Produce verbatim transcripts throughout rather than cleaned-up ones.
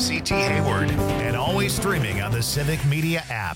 C T Hayward, and always streaming on the Civic Media app.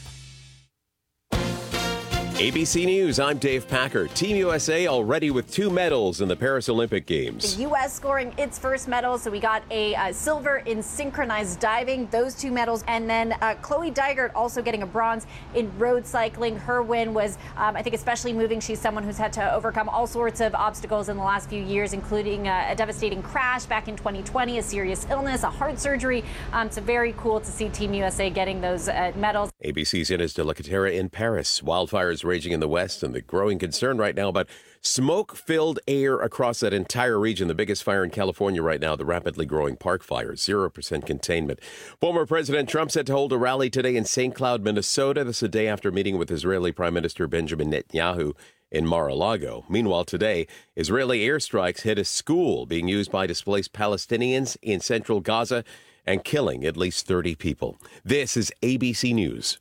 A B C News, I'm Dave Packer. Team U S A already with two medals in the Paris Olympic Games. The U S scoring its first medal, so we got a uh, silver in synchronized diving, those two medals, and then uh, Chloe Dygert also getting a bronze in road cycling. Her win was, um, I think, especially moving. She's someone who's had to overcome all sorts of obstacles in the last few years, including uh, a devastating crash back in twenty twenty, a serious illness, a heart surgery. Um, so very cool to see Team U S A getting those uh, medals. A B C's Ines de la Catera in Paris. Wildfires raging in the west, and the growing concern right now about smoke-filled air across that entire region. The biggest fire in California right now, the rapidly growing Park Fire, zero percent containment. Former President Trump set to hold a rally today in Saint Cloud, Minnesota. This is a day after meeting with Israeli Prime Minister Benjamin Netanyahu in Mar-a-Lago. Meanwhile, today, Israeli airstrikes hit a school being used by displaced Palestinians in central Gaza and killing at least thirty people. This is A B C News.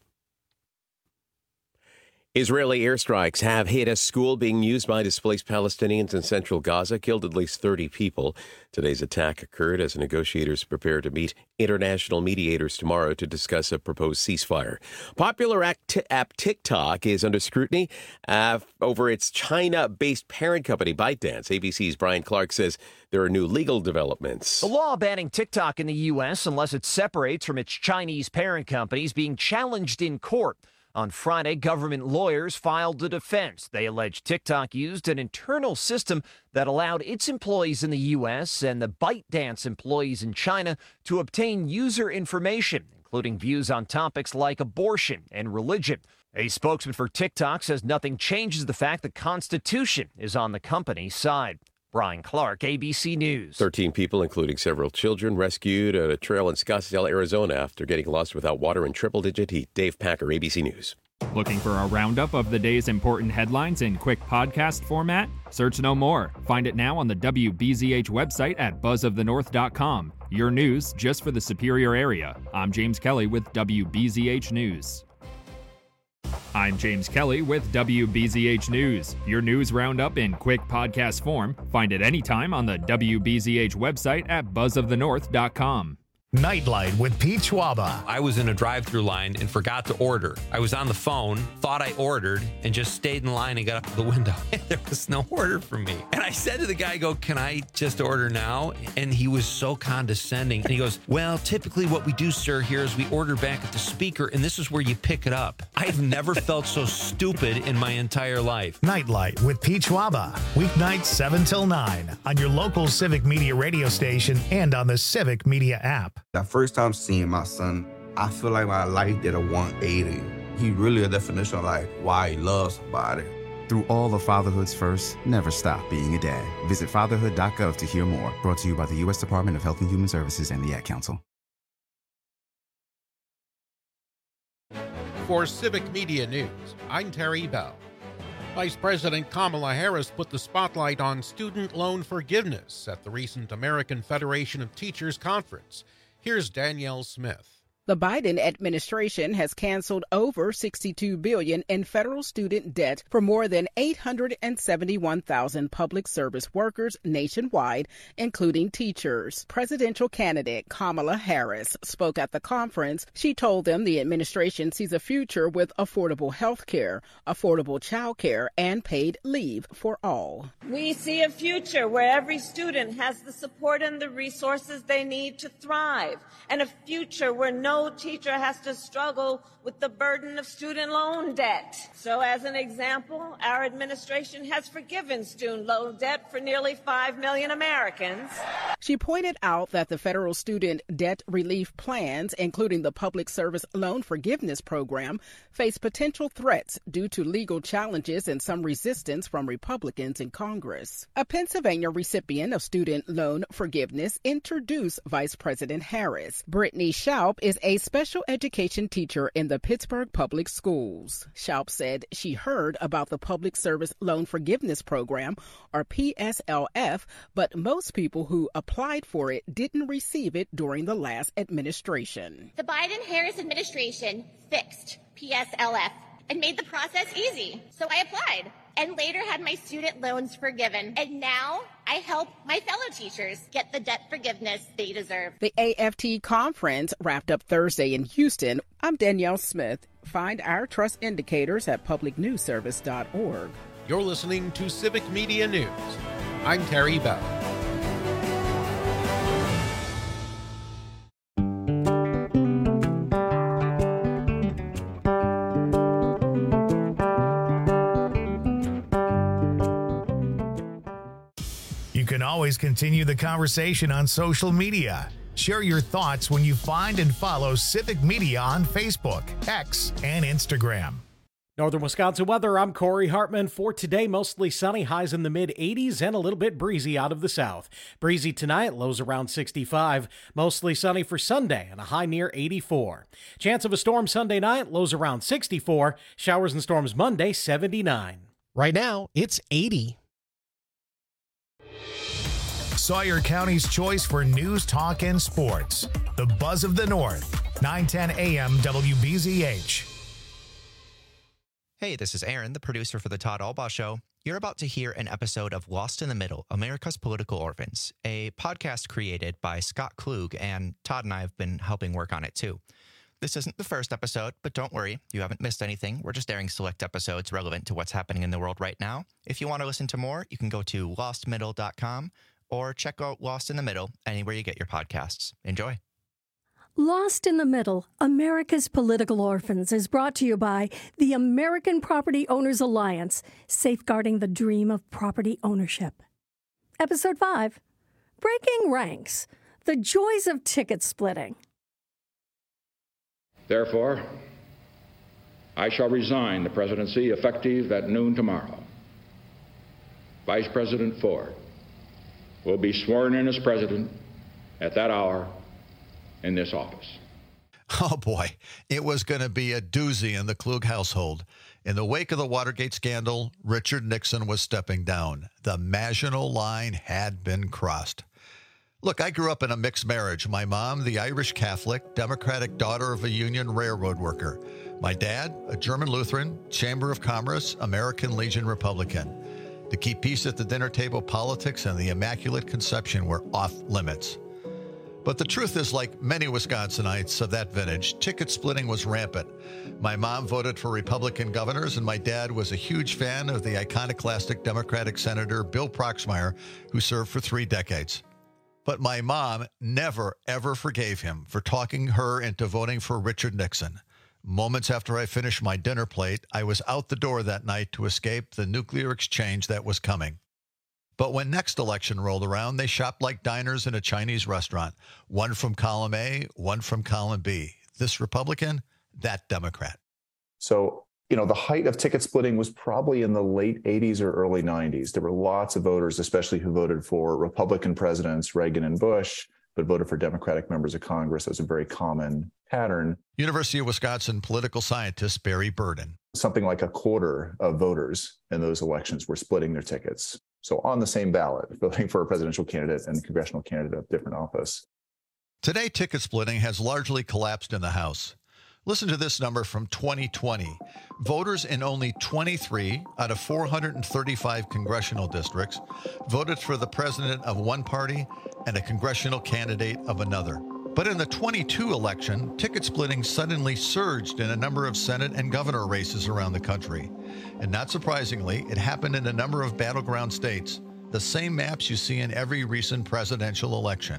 Israeli airstrikes have hit a school being used by displaced Palestinians in central Gaza, killed at least thirty people. Today's attack occurred as negotiators prepare to meet international mediators tomorrow to discuss a proposed ceasefire. Popular app TikTok is under scrutiny uh, over its China-based parent company, ByteDance. A B C's Brian Clark says there are new legal developments. The law banning TikTok in the U S unless it separates from its Chinese parent company is being challenged in court. On Friday, government lawyers filed a defense. They allege TikTok used an internal system that allowed its employees in the U S and the ByteDance employees in China to obtain user information, including views on topics like abortion and religion. A spokesman for TikTok says nothing changes the fact the Constitution is on the company's side. Brian Clark, A B C News. thirteen people, including several children, rescued at a trail in Scottsdale, Arizona after getting lost without water in triple-digit heat. Dave Packer, A B C News. Looking for a roundup of the day's important headlines in quick podcast format? Search no more. Find it now on the W B Z H website at buzz of the north dot com. Your news just for the Superior area. I'm James Kelly with W B Z H News. I'm James Kelly with W B Z H News. Your news roundup in quick podcast form. Find it anytime on the W B Z H website at buzz of the north dot com. Nightlight with Pete Schwaba. I was in a drive-through line and forgot to order. I was on the phone, thought I ordered, and just stayed in line and got up to the window. There was no order for me. And I said to the guy, I go, can I just order now? And he was so condescending. And he goes, well, typically what we do, sir, here is we order back at the speaker, and this is where you pick it up. I've never felt so stupid in my entire life. Nightlight with Pete Schwaba. Weeknights seven till nine on your local Civic Media radio station and on the Civic Media app. The first time seeing my son, I feel like my life did a one eighty. He really a definition of like why he loves somebody. Through all of fatherhood's first, never stop being a dad. Visit fatherhood dot gov to hear more. Brought to you by the U S Department of Health and Human Services and the Ad Council. For Civic Media News, I'm Terry Bell. Vice President Kamala Harris put the spotlight on student loan forgiveness at the recent American Federation of Teachers conference. Here's Danielle Smith. The Biden administration has canceled over sixty-two billion dollars in federal student debt for more than eight hundred seventy-one thousand public service workers nationwide, including teachers. Presidential candidate Kamala Harris spoke at the conference. She told them the administration sees a future with affordable health care, affordable child care, and paid leave for all. We see a future where every student has the support and the resources they need to thrive, and a future where no No teacher has to struggle with the burden of student loan debt. So as an example, our administration has forgiven student loan debt for nearly five million Americans. She pointed out that the federal student debt relief plans, including the Public Service Loan Forgiveness Program, face potential threats due to legal challenges and some resistance from Republicans in Congress. A Pennsylvania recipient of student loan forgiveness introduced Vice President Harris. Brittany Schaup is a special education teacher in the Pittsburgh Public Schools. Schaup said she heard about the Public Service Loan Forgiveness Program, or P S L F, but most people who applied for it didn't receive it during the last administration. The Biden-Harris administration fixed P S L F and made the process easy, so I applied. and later had my student loans forgiven. And now I help my fellow teachers get the debt forgiveness they deserve. The A F T conference wrapped up Thursday in Houston. I'm Danielle Smith. Find our trust indicators at public news service dot org. You're listening to Civic Media News. I'm Terry Bell. You can always continue the conversation on social media. Share your thoughts when you find and follow Civic Media on Facebook, X, and Instagram. Northern Wisconsin weather, I'm Corey Hartman. For today, mostly sunny, highs in the mid eighties and a little bit breezy out of the south. Breezy tonight, lows around sixty-five. Mostly sunny for Sunday and a high near eighty-four. Chance of a storm Sunday night, lows around sixty-four. Showers and storms Monday, seventy-nine. Right now, it's eighty. Sawyer County's choice for news, talk, and sports. The Buzz of the North, nine ten A M W B Z H. Hey, this is Aaron, the producer for The Todd Albaugh Show. You're about to hear an episode of Lost in the Middle, America's Political Orphans, a podcast created by Scott Klug, and Todd and I have been helping work on it too. This isn't the first episode, but don't worry, you haven't missed anything. We're just airing select episodes relevant to what's happening in the world right now. If you want to listen to more, you can go to lost middle dot com or check out Lost in the Middle anywhere you get your podcasts. Enjoy. Lost in the Middle, America's Political Orphans is brought to you by the American Property Owners Alliance, safeguarding the dream of property ownership. Episode five, Breaking Ranks, the Joys of Ticket Splitting. Therefore, I shall resign the presidency effective at noon tomorrow. Vice President Ford will be sworn in as president at that hour in this office. Oh boy, it was going to be a doozy in the Klug household. In the wake of the Watergate scandal, Richard Nixon was stepping down. The Maginot Line had been crossed. Look, I grew up in a mixed marriage. My mom, the Irish Catholic, Democratic daughter of a Union Railroad worker. My dad, a German Lutheran, Chamber of Commerce, American Legion Republican. To keep peace at the dinner table, politics and the Immaculate Conception were off limits. But the truth is, like many Wisconsinites of that vintage, ticket splitting was rampant. My mom voted for Republican governors, and my dad was a huge fan of the iconoclastic Democratic Senator Bill Proxmire, who served for three decades. But my mom never, ever forgave him for talking her into voting for Richard Nixon. Moments after I finished my dinner plate, I was out the door that night to escape the nuclear exchange that was coming. But when next election rolled around, they shopped like diners in a Chinese restaurant. One from column A, one from column B. This Republican, that Democrat. So, you know, the height of ticket splitting was probably in the late eighties or early nineties. There were lots of voters, especially who voted for Republican presidents, Reagan and Bush, but voted for Democratic members of Congress. That was a very common pattern. University of Wisconsin political scientist Barry Burden. Something like a quarter of voters in those elections were splitting their tickets. So on the same ballot, voting for a presidential candidate and congressional candidate of different office. Today, ticket splitting has largely collapsed in the House. Listen to this number from twenty twenty. Voters in only twenty-three out of four hundred thirty-five congressional districts voted for the president of one party and a congressional candidate of another. But in the twenty-two election, ticket splitting suddenly surged in a number of Senate and governor races around the country. And not surprisingly, it happened in a number of battleground states, the same maps you see in every recent presidential election.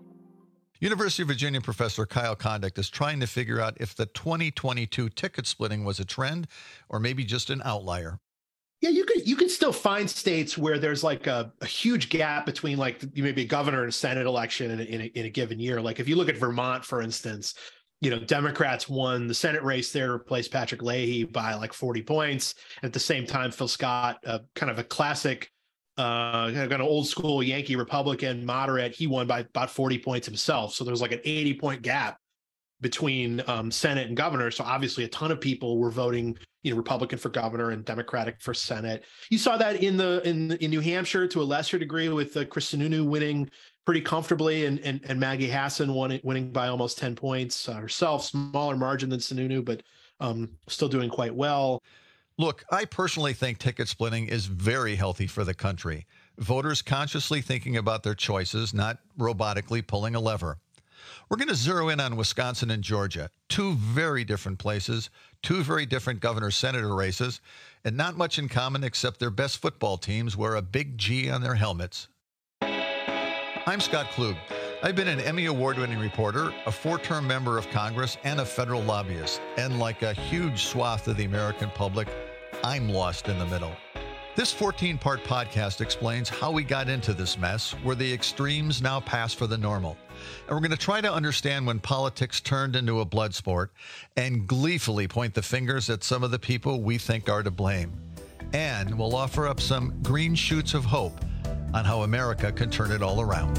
University of Virginia professor Kyle Condict is trying to figure out if the twenty twenty-two ticket splitting was a trend or maybe just an outlier. Yeah, you could you could still find states where there's like a, a huge gap between like maybe a governor and Senate election in a, in, a, in a given year. Like if you look at Vermont, for instance, you know, Democrats won the Senate race there, replaced Patrick Leahy by like forty points. At the same time, Phil Scott, uh, kind of a classic, uh, kind of old school Yankee Republican moderate, he won by about forty points himself. So there's like an eighty point gap between um, Senate and governor. So obviously a ton of people were voting, you know, Republican for governor and Democratic for Senate. You saw that in the in in New Hampshire to a lesser degree with uh, Chris Sununu winning pretty comfortably and and, and Maggie Hassan won, winning by almost ten points uh, herself, smaller margin than Sununu, but um, still doing quite well. Look, I personally think ticket splitting is very healthy for the country. Voters consciously thinking about their choices, not robotically pulling a lever. We're going to zero in on Wisconsin and Georgia, two very different places, two very different governor-senator races, and not much in common except their best football teams wear a big G on their helmets. I'm Scott Klug. I've been an Emmy Award-winning reporter, a four-term member of Congress, and a federal lobbyist. And like a huge swath of the American public, I'm lost in the middle. This fourteen-part podcast explains how we got into this mess, where the extremes now pass for the normal. And we're going to try to understand when politics turned into a blood sport and gleefully point the fingers at some of the people we think are to blame. And we'll offer up some green shoots of hope on how America can turn it all around.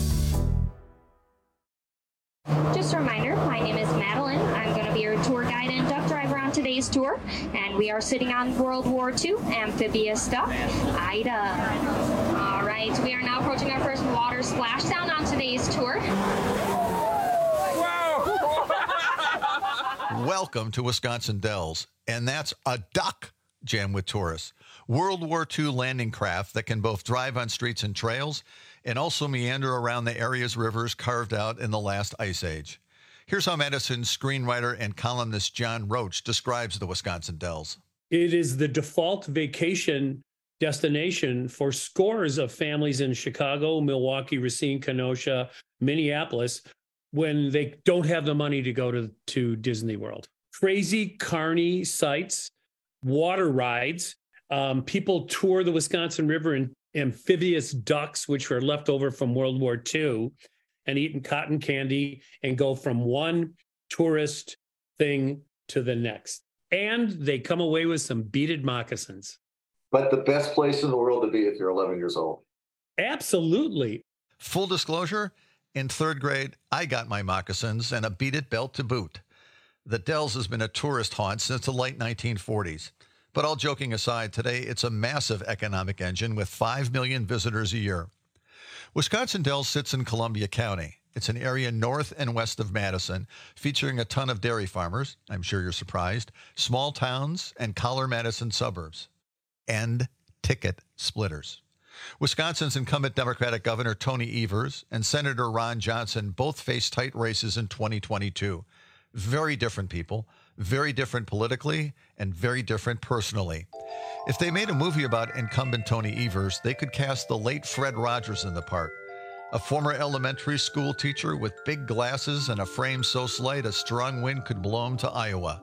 Just a reminder, my name is Madeline. I'm going to be your tour guide and duck driver on today's tour. And we are sitting on World War Two amphibious duck, Ida. All right, we are now approaching our first water splashdown on today's tour. Welcome to Wisconsin Dells, and that's a duck jam with tourists. World War Two landing craft that can both drive on streets and trails and also meander around the area's rivers carved out in the last ice age. Here's how Madison's screenwriter and columnist John Roach describes the Wisconsin Dells. It is the default vacation destination for scores of families in Chicago, Milwaukee, Racine, Kenosha, Minneapolis, when they don't have the money to go to, to Disney World. Crazy, carny sights, water rides. Um, people tour the Wisconsin River in amphibious ducks, which were left over from World War Two, and eating cotton candy and go from one tourist thing to the next. And they come away with some beaded moccasins. But the best place in the world to be if you're eleven years old. Absolutely. Full disclosure, in third grade, I got my moccasins and a beaded belt to boot. The Dells has been a tourist haunt since the late nineteen forties. But all joking aside, today it's a massive economic engine with five million visitors a year. Wisconsin Dells sits in Columbia County. It's an area north and west of Madison, featuring a ton of dairy farmers, I'm sure you're surprised, small towns, and collar-Madison suburbs. And ticket splitters. Wisconsin's incumbent Democratic Governor Tony Evers and Senator Ron Johnson both face tight races in twenty twenty-two. Very different people, very different politically, and very different personally. If they made a movie about incumbent Tony Evers, they could cast the late Fred Rogers in the part. A former elementary school teacher with big glasses and a frame so slight a strong wind could blow him to Iowa.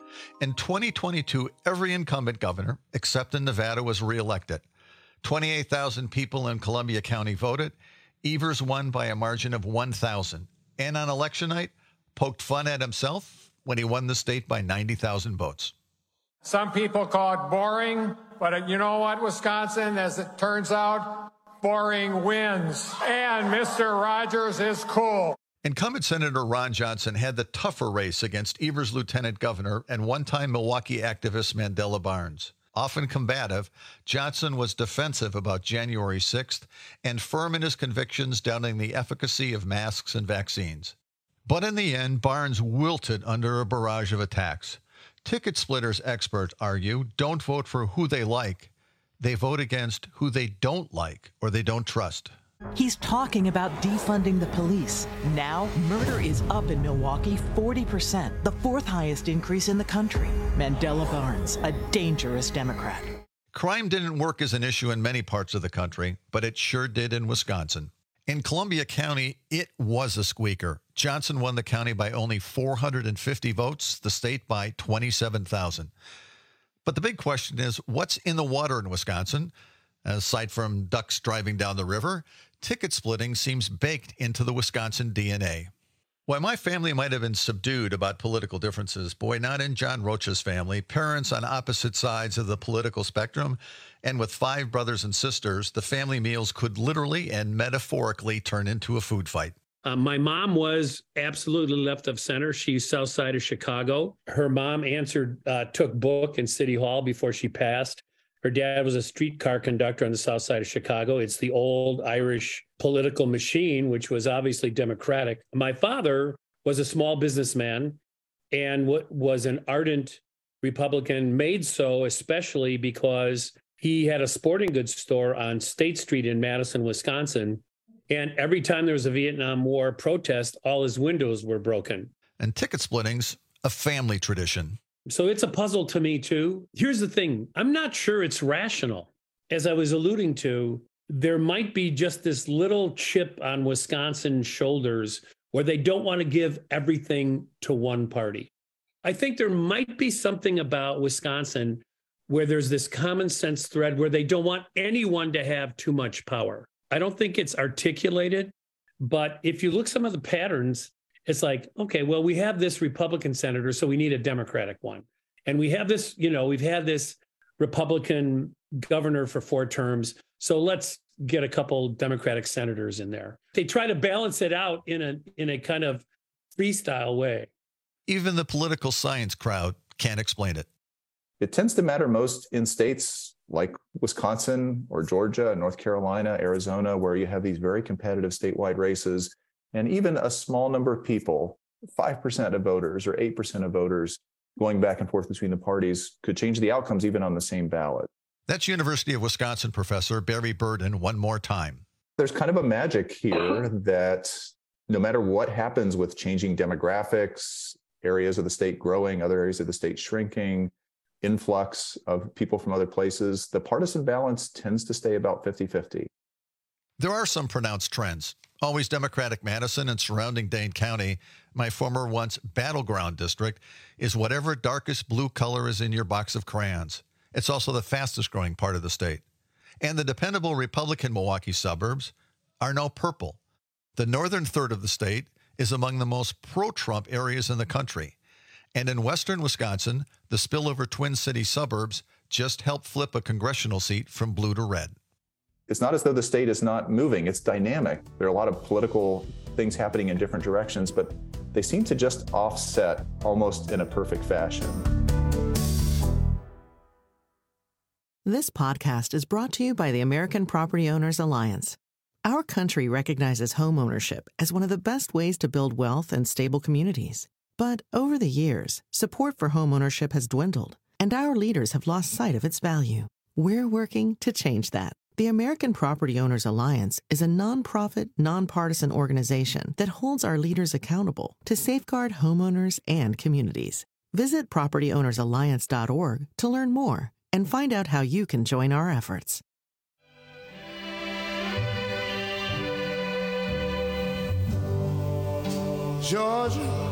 In twenty twenty-two, every incumbent governor, except in Nevada, was reelected. twenty-eight thousand people in Columbia County voted. Evers won by a margin of one thousand. And on election night, poked fun at himself when he won the state by ninety thousand votes. Some people call it boring, but you know what, Wisconsin, as it turns out, boring wins. And Mister Rogers is cool. Incumbent Senator Ron Johnson had the tougher race against Evers' lieutenant governor and one-time Milwaukee activist Mandela Barnes. Often combative, Johnson was defensive about January sixth and firm in his convictions doubting the efficacy of masks and vaccines. But in the end, Barnes wilted under a barrage of attacks. Ticket splitters experts argue don't vote for who they like. They vote against who they don't like or they don't trust. He's talking about defunding the police. Now, murder is up in Milwaukee forty percent, the fourth highest increase in the country. Mandela Barnes, a dangerous Democrat. Crime didn't work as an issue in many parts of the country, but it sure did in Wisconsin. In Columbia County, it was a squeaker. Johnson won the county by only four hundred fifty votes, the state by twenty-seven thousand. But the big question is, what's in the water in Wisconsin? Aside from ducks driving down the river, ticket splitting seems baked into the Wisconsin D N A. While my family might have been subdued about political differences, boy, not in John Roach's family. Parents on opposite sides of the political spectrum, and with five brothers and sisters, the family meals could literally and metaphorically turn into a food fight. Uh, my mom was absolutely left of center. She's south side of Chicago. Her mom answered, uh, took book in City Hall before she passed. Her dad was a streetcar conductor on the south side of Chicago. It's the old Irish political machine, which was obviously Democratic. My father was a small businessman and w- was an ardent Republican, made so especially because he had a sporting goods store on State Street in Madison, Wisconsin. And every time there was a Vietnam War protest, all his windows were broken. And ticket splitting's a family tradition. So it's a puzzle to me, too. Here's the thing. I'm not sure it's rational. As I was alluding to, there might be just this little chip on Wisconsin's shoulders where they don't want to give everything to one party. I think there might be something about Wisconsin where there's this common sense thread where they don't want anyone to have too much power. I don't think it's articulated, but if you look some of the patterns, it's like, okay, well, we have this Republican senator, so we need a Democratic one. And we have this, you know, we've had this Republican governor for four terms, so let's get a couple Democratic senators in there. They try to balance it out in a in a kind of freestyle way. Even the political science crowd can't explain it. It tends to matter most in states like Wisconsin or Georgia, North Carolina, Arizona, where you have these very competitive statewide races. And even a small number of people, five percent of voters or eight percent of voters going back and forth between the parties could change the outcomes even on the same ballot. That's University of Wisconsin professor Barry Burden one more time. There's kind of a magic here that no matter what happens with changing demographics, areas of the state growing, other areas of the state shrinking, influx of people from other places, the partisan balance tends to stay about fifty-fifty. There are some pronounced trends. Always Democratic Madison and surrounding Dane County, my former once battleground district, is whatever darkest blue color is in your box of crayons. It's also the fastest growing part of the state. And the dependable Republican Milwaukee suburbs are now purple. The northern third of the state is among the most pro-Trump areas in the country. And in western Wisconsin, the spillover Twin City suburbs just helped flip a congressional seat from blue to red. It's not as though the state is not moving. It's dynamic. There are a lot of political things happening in different directions, but they seem to just offset almost in a perfect fashion. This podcast is brought to you by the American Property Owners Alliance. Our country recognizes homeownership as one of the best ways to build wealth and stable communities. But over the years, support for homeownership has dwindled, and our leaders have lost sight of its value. We're working to change that. The American Property Owners Alliance is a nonprofit, nonpartisan organization that holds our leaders accountable to safeguard homeowners and communities. Visit property owners alliance dot org to learn more and find out how you can join our efforts. Georgia,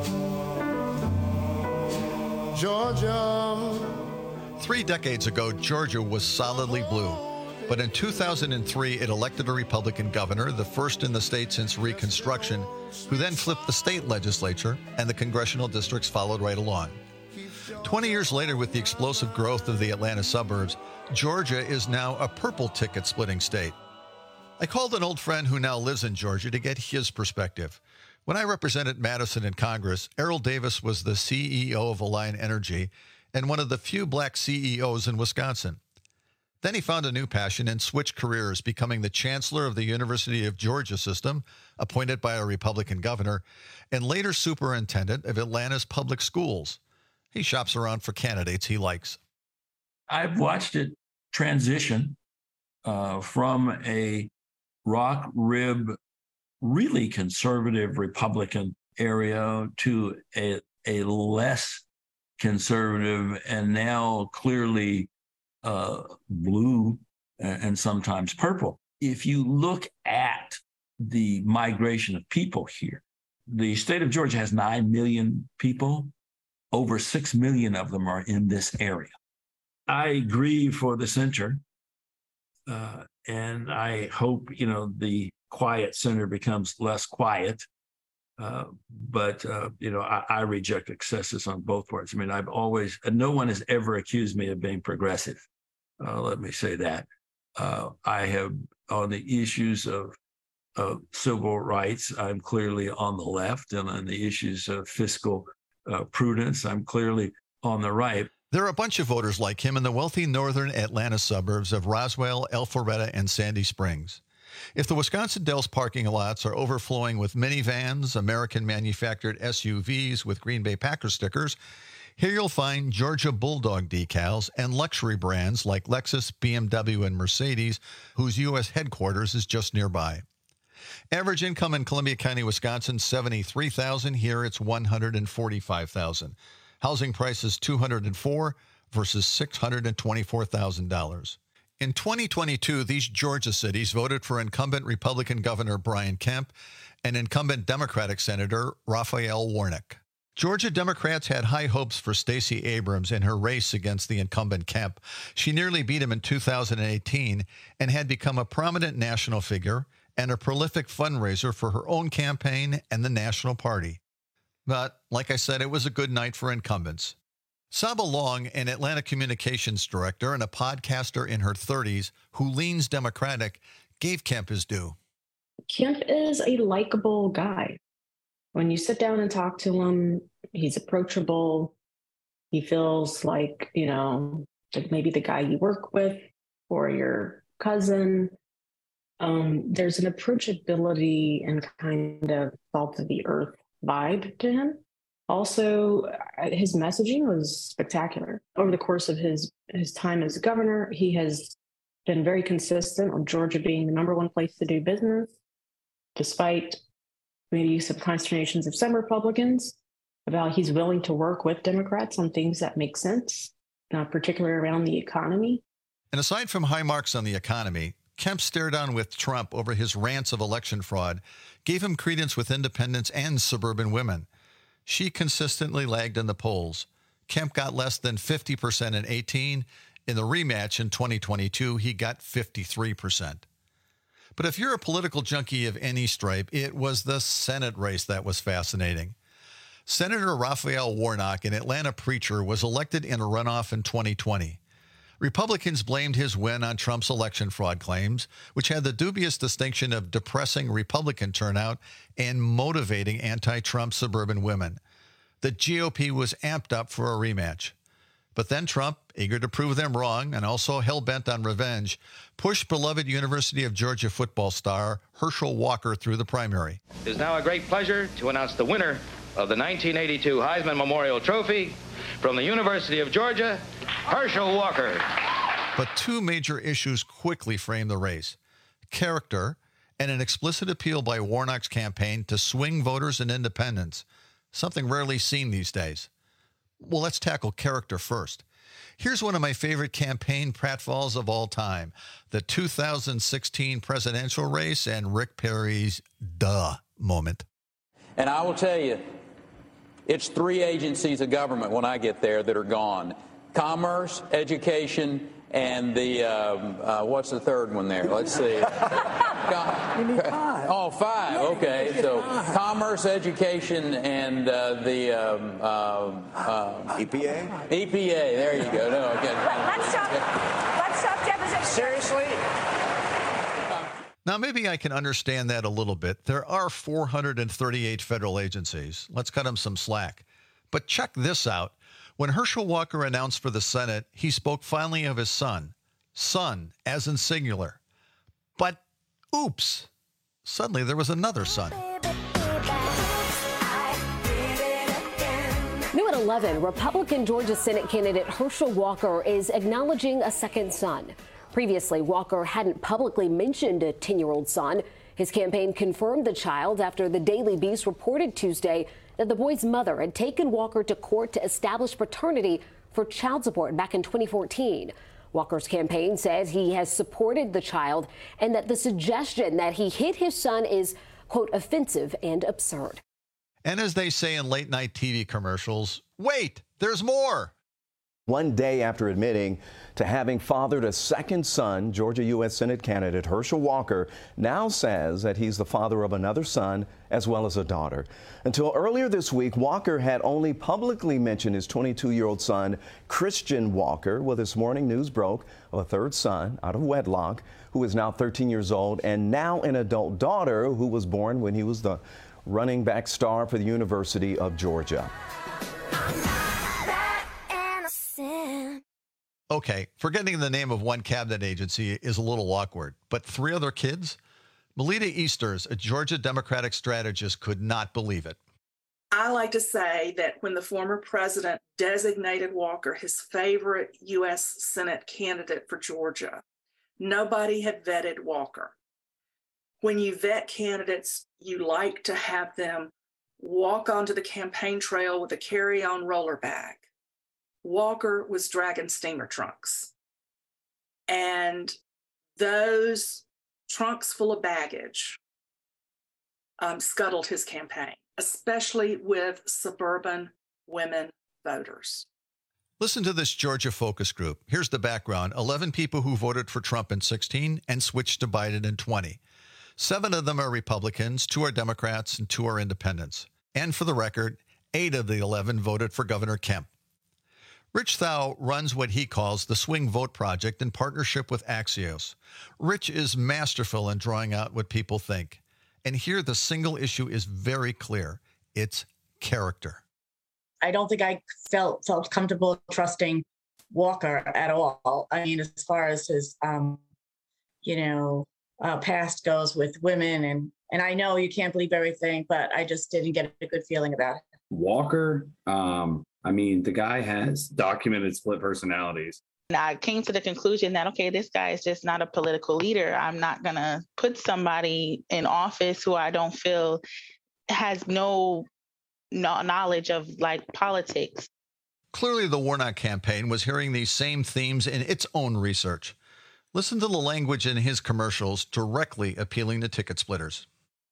Georgia. Three decades ago, Georgia was solidly blue. But in two thousand three, it elected a Republican governor, the first in the state since Reconstruction, who then flipped the state legislature, and the congressional districts followed right along. twenty years later, with the explosive growth of the Atlanta suburbs, Georgia is now a purple ticket splitting state. I called an old friend who now lives in Georgia to get his perspective. When I represented Madison in Congress, Errol Davis was the C E O of Alliant Energy and one of the few black C E Os in Wisconsin. Then he found a new passion and switched careers, becoming the chancellor of the University of Georgia system, appointed by a Republican governor, and later superintendent of Atlanta's public schools. He shops around for candidates he likes. I've watched it transition uh, from a rock rib, really conservative Republican area to a, a less conservative and now clearly Uh, blue and sometimes purple. If you look at the migration of people here, the state of Georgia has nine million people. Over six million of them are in this area. I grieve for the center, uh, and I hope, you know, the quiet center becomes less quiet. Uh, but, uh, you know, I, I reject excesses on both parts. I mean, I've always, no one has ever accused me of being progressive. Uh, let me say that. Uh, I have, on the issues of, of civil rights, I'm clearly on the left, and on the issues of fiscal uh, prudence, I'm clearly on the right. There are a bunch of voters like him in the wealthy northern Atlanta suburbs of Roswell, Alpharetta, and Sandy Springs. If the Wisconsin Dells parking lots are overflowing with minivans, American-manufactured S U Vs with Green Bay Packers stickers, Here you'll find Georgia Bulldog decals and luxury brands like Lexus, B M W, and Mercedes, whose U S headquarters is just nearby. Average income in Columbia County, Wisconsin, seventy-three thousand dollars. Here it's one hundred forty-five thousand dollars. Housing prices two hundred four thousand dollars versus six hundred twenty-four thousand dollars. In twenty twenty-two, these Georgia cities voted for incumbent Republican Governor Brian Kemp and incumbent Democratic Senator Raphael Warnock. Georgia Democrats had high hopes for Stacey Abrams in her race against the incumbent Kemp. She nearly beat him in two thousand eighteen and had become a prominent national figure and a prolific fundraiser for her own campaign and the national party. But, like I said, it was a good night for incumbents. Saba Long, an Atlanta communications director and a podcaster in her thirties who leans Democratic, gave Kemp his due. Kemp is a likable guy. When you sit down and talk to him, he's approachable. He feels like, you know, like maybe the guy you work with or your cousin. Um, there's an approachability and kind of salt of the earth vibe to him. Also, his messaging was spectacular. Over the course of his, his time as governor, he has been very consistent on Georgia being the number one place to do business, despite maybe some consternations of some Republicans about he's willing to work with Democrats on things that make sense, uh, particularly around the economy. And aside from high marks on the economy, Kemp stared on with Trump over his rants of election fraud, gave him credence with independents and suburban women. She consistently lagged in the polls. Kemp got less than fifty percent in eighteen. In the rematch in twenty twenty-two, he got fifty-three percent. But if you're a political junkie of any stripe, it was the Senate race that was fascinating. Senator Raphael Warnock, an Atlanta preacher, was elected in a runoff in twenty twenty. Republicans blamed his win on Trump's election fraud claims, which had the dubious distinction of depressing Republican turnout and motivating anti-Trump suburban women. The G O P was amped up for a rematch. But then Trump, eager to prove them wrong and also hell-bent on revenge, pushed beloved University of Georgia football star Herschel Walker through the primary. It is now a great pleasure to announce the winner of the nineteen eighty-two Heisman Memorial Trophy from the University of Georgia, Herschel Walker. But two major issues quickly framed the race: character and an explicit appeal by Warnock's campaign to swing voters and independents, something rarely seen these days. Well, let's tackle character first. Here's one of my favorite campaign pratfalls of all time: the two thousand sixteen presidential race and Rick Perry's duh moment. And I will tell you, it's three agencies of government when I get there that are gone: commerce, education, and the, um, uh, what's the third one there? Let's see. You need five. Oh, five. Okay. So commerce, education, and uh, the um, uh, uh, E P A? E P A. There you go. No, okay. Let's stop. Let's stop deposition. Seriously? Now, maybe I can understand that a little bit. There are four hundred thirty-eight federal agencies. Let's cut them some slack. But check this out. When Herschel Walker announced for the Senate, he spoke finally of his son. Son, as in singular. But, oops, suddenly there was another son. New at eleven, Republican Georgia Senate candidate Herschel Walker is acknowledging a second son. Previously, Walker hadn't publicly mentioned a ten-year-old son. His campaign confirmed the child after the Daily Beast reported Tuesday that the boy's mother had taken Walker to court to establish paternity for child support back in twenty fourteen. Walker's campaign says he has supported the child and that the suggestion that he hid his son is, quote, offensive and absurd. And as they say in late-night T V commercials, wait, there's more. One day after admitting to having fathered a second son, Georgia U S Senate candidate Herschel Walker now says that he's the father of another son as well as a daughter. Until earlier this week, Walker had only publicly mentioned his twenty-two-year-old son, Christian Walker. Well, this morning news broke of a third son out of wedlock who is now thirteen years old, and now an adult daughter who was born when he was the running back star for the University of Georgia. Okay, forgetting the name of one cabinet agency is a little awkward, but three other kids? Melita Easters, a Georgia Democratic strategist, could not believe it. I like to say that when the former president designated Walker his favorite U S Senate candidate for Georgia, nobody had vetted Walker. When you vet candidates, you like to have them walk onto the campaign trail with a carry-on roller bag. Walker was dragging steamer trunks. And those trunks full of baggage um, scuttled his campaign, especially with suburban women voters. Listen to this Georgia focus group. Here's the background. eleven people who voted for Trump in sixteen and switched to Biden in twenty. Seven of them are Republicans, two are Democrats, and two are independents. And for the record, eight of the eleven voted for Governor Kemp. Rich Thau runs what he calls the Swing Vote Project in partnership with Axios. Rich is masterful in drawing out what people think. And here the single issue is very clear. It's character. I don't think I felt felt comfortable trusting Walker at all. I mean, as far as his, um, you know, uh, past goes with women. And, and I know you can't believe everything, but I just didn't get a good feeling about it. Walker, um, I mean, the guy has documented split personalities. And I came to the conclusion that, okay, this guy is just not a political leader. I'm not going to put somebody in office who I don't feel has no, no knowledge of like politics. Clearly, the Warnock campaign was hearing these same themes in its own research. Listen to the language in his commercials directly appealing to ticket splitters.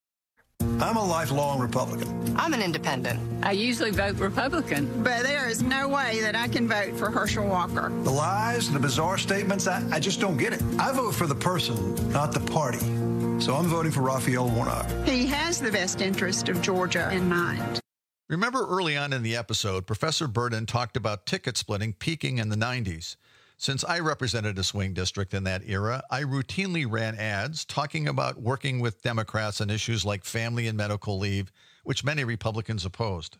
I'm a lifelong Republican. I'm an independent. I usually vote Republican. But there is no way that I can vote for Herschel Walker. The lies and the bizarre statements, I, I just don't get it. I vote for the person, not the party. So I'm voting for Raphael Warnock. He has the best interest of Georgia in mind. Remember early on in the episode, Professor Burden talked about ticket splitting peaking in the nineties. Since I represented a swing district in that era, I routinely ran ads talking about working with Democrats on issues like family and medical leave, which many Republicans opposed.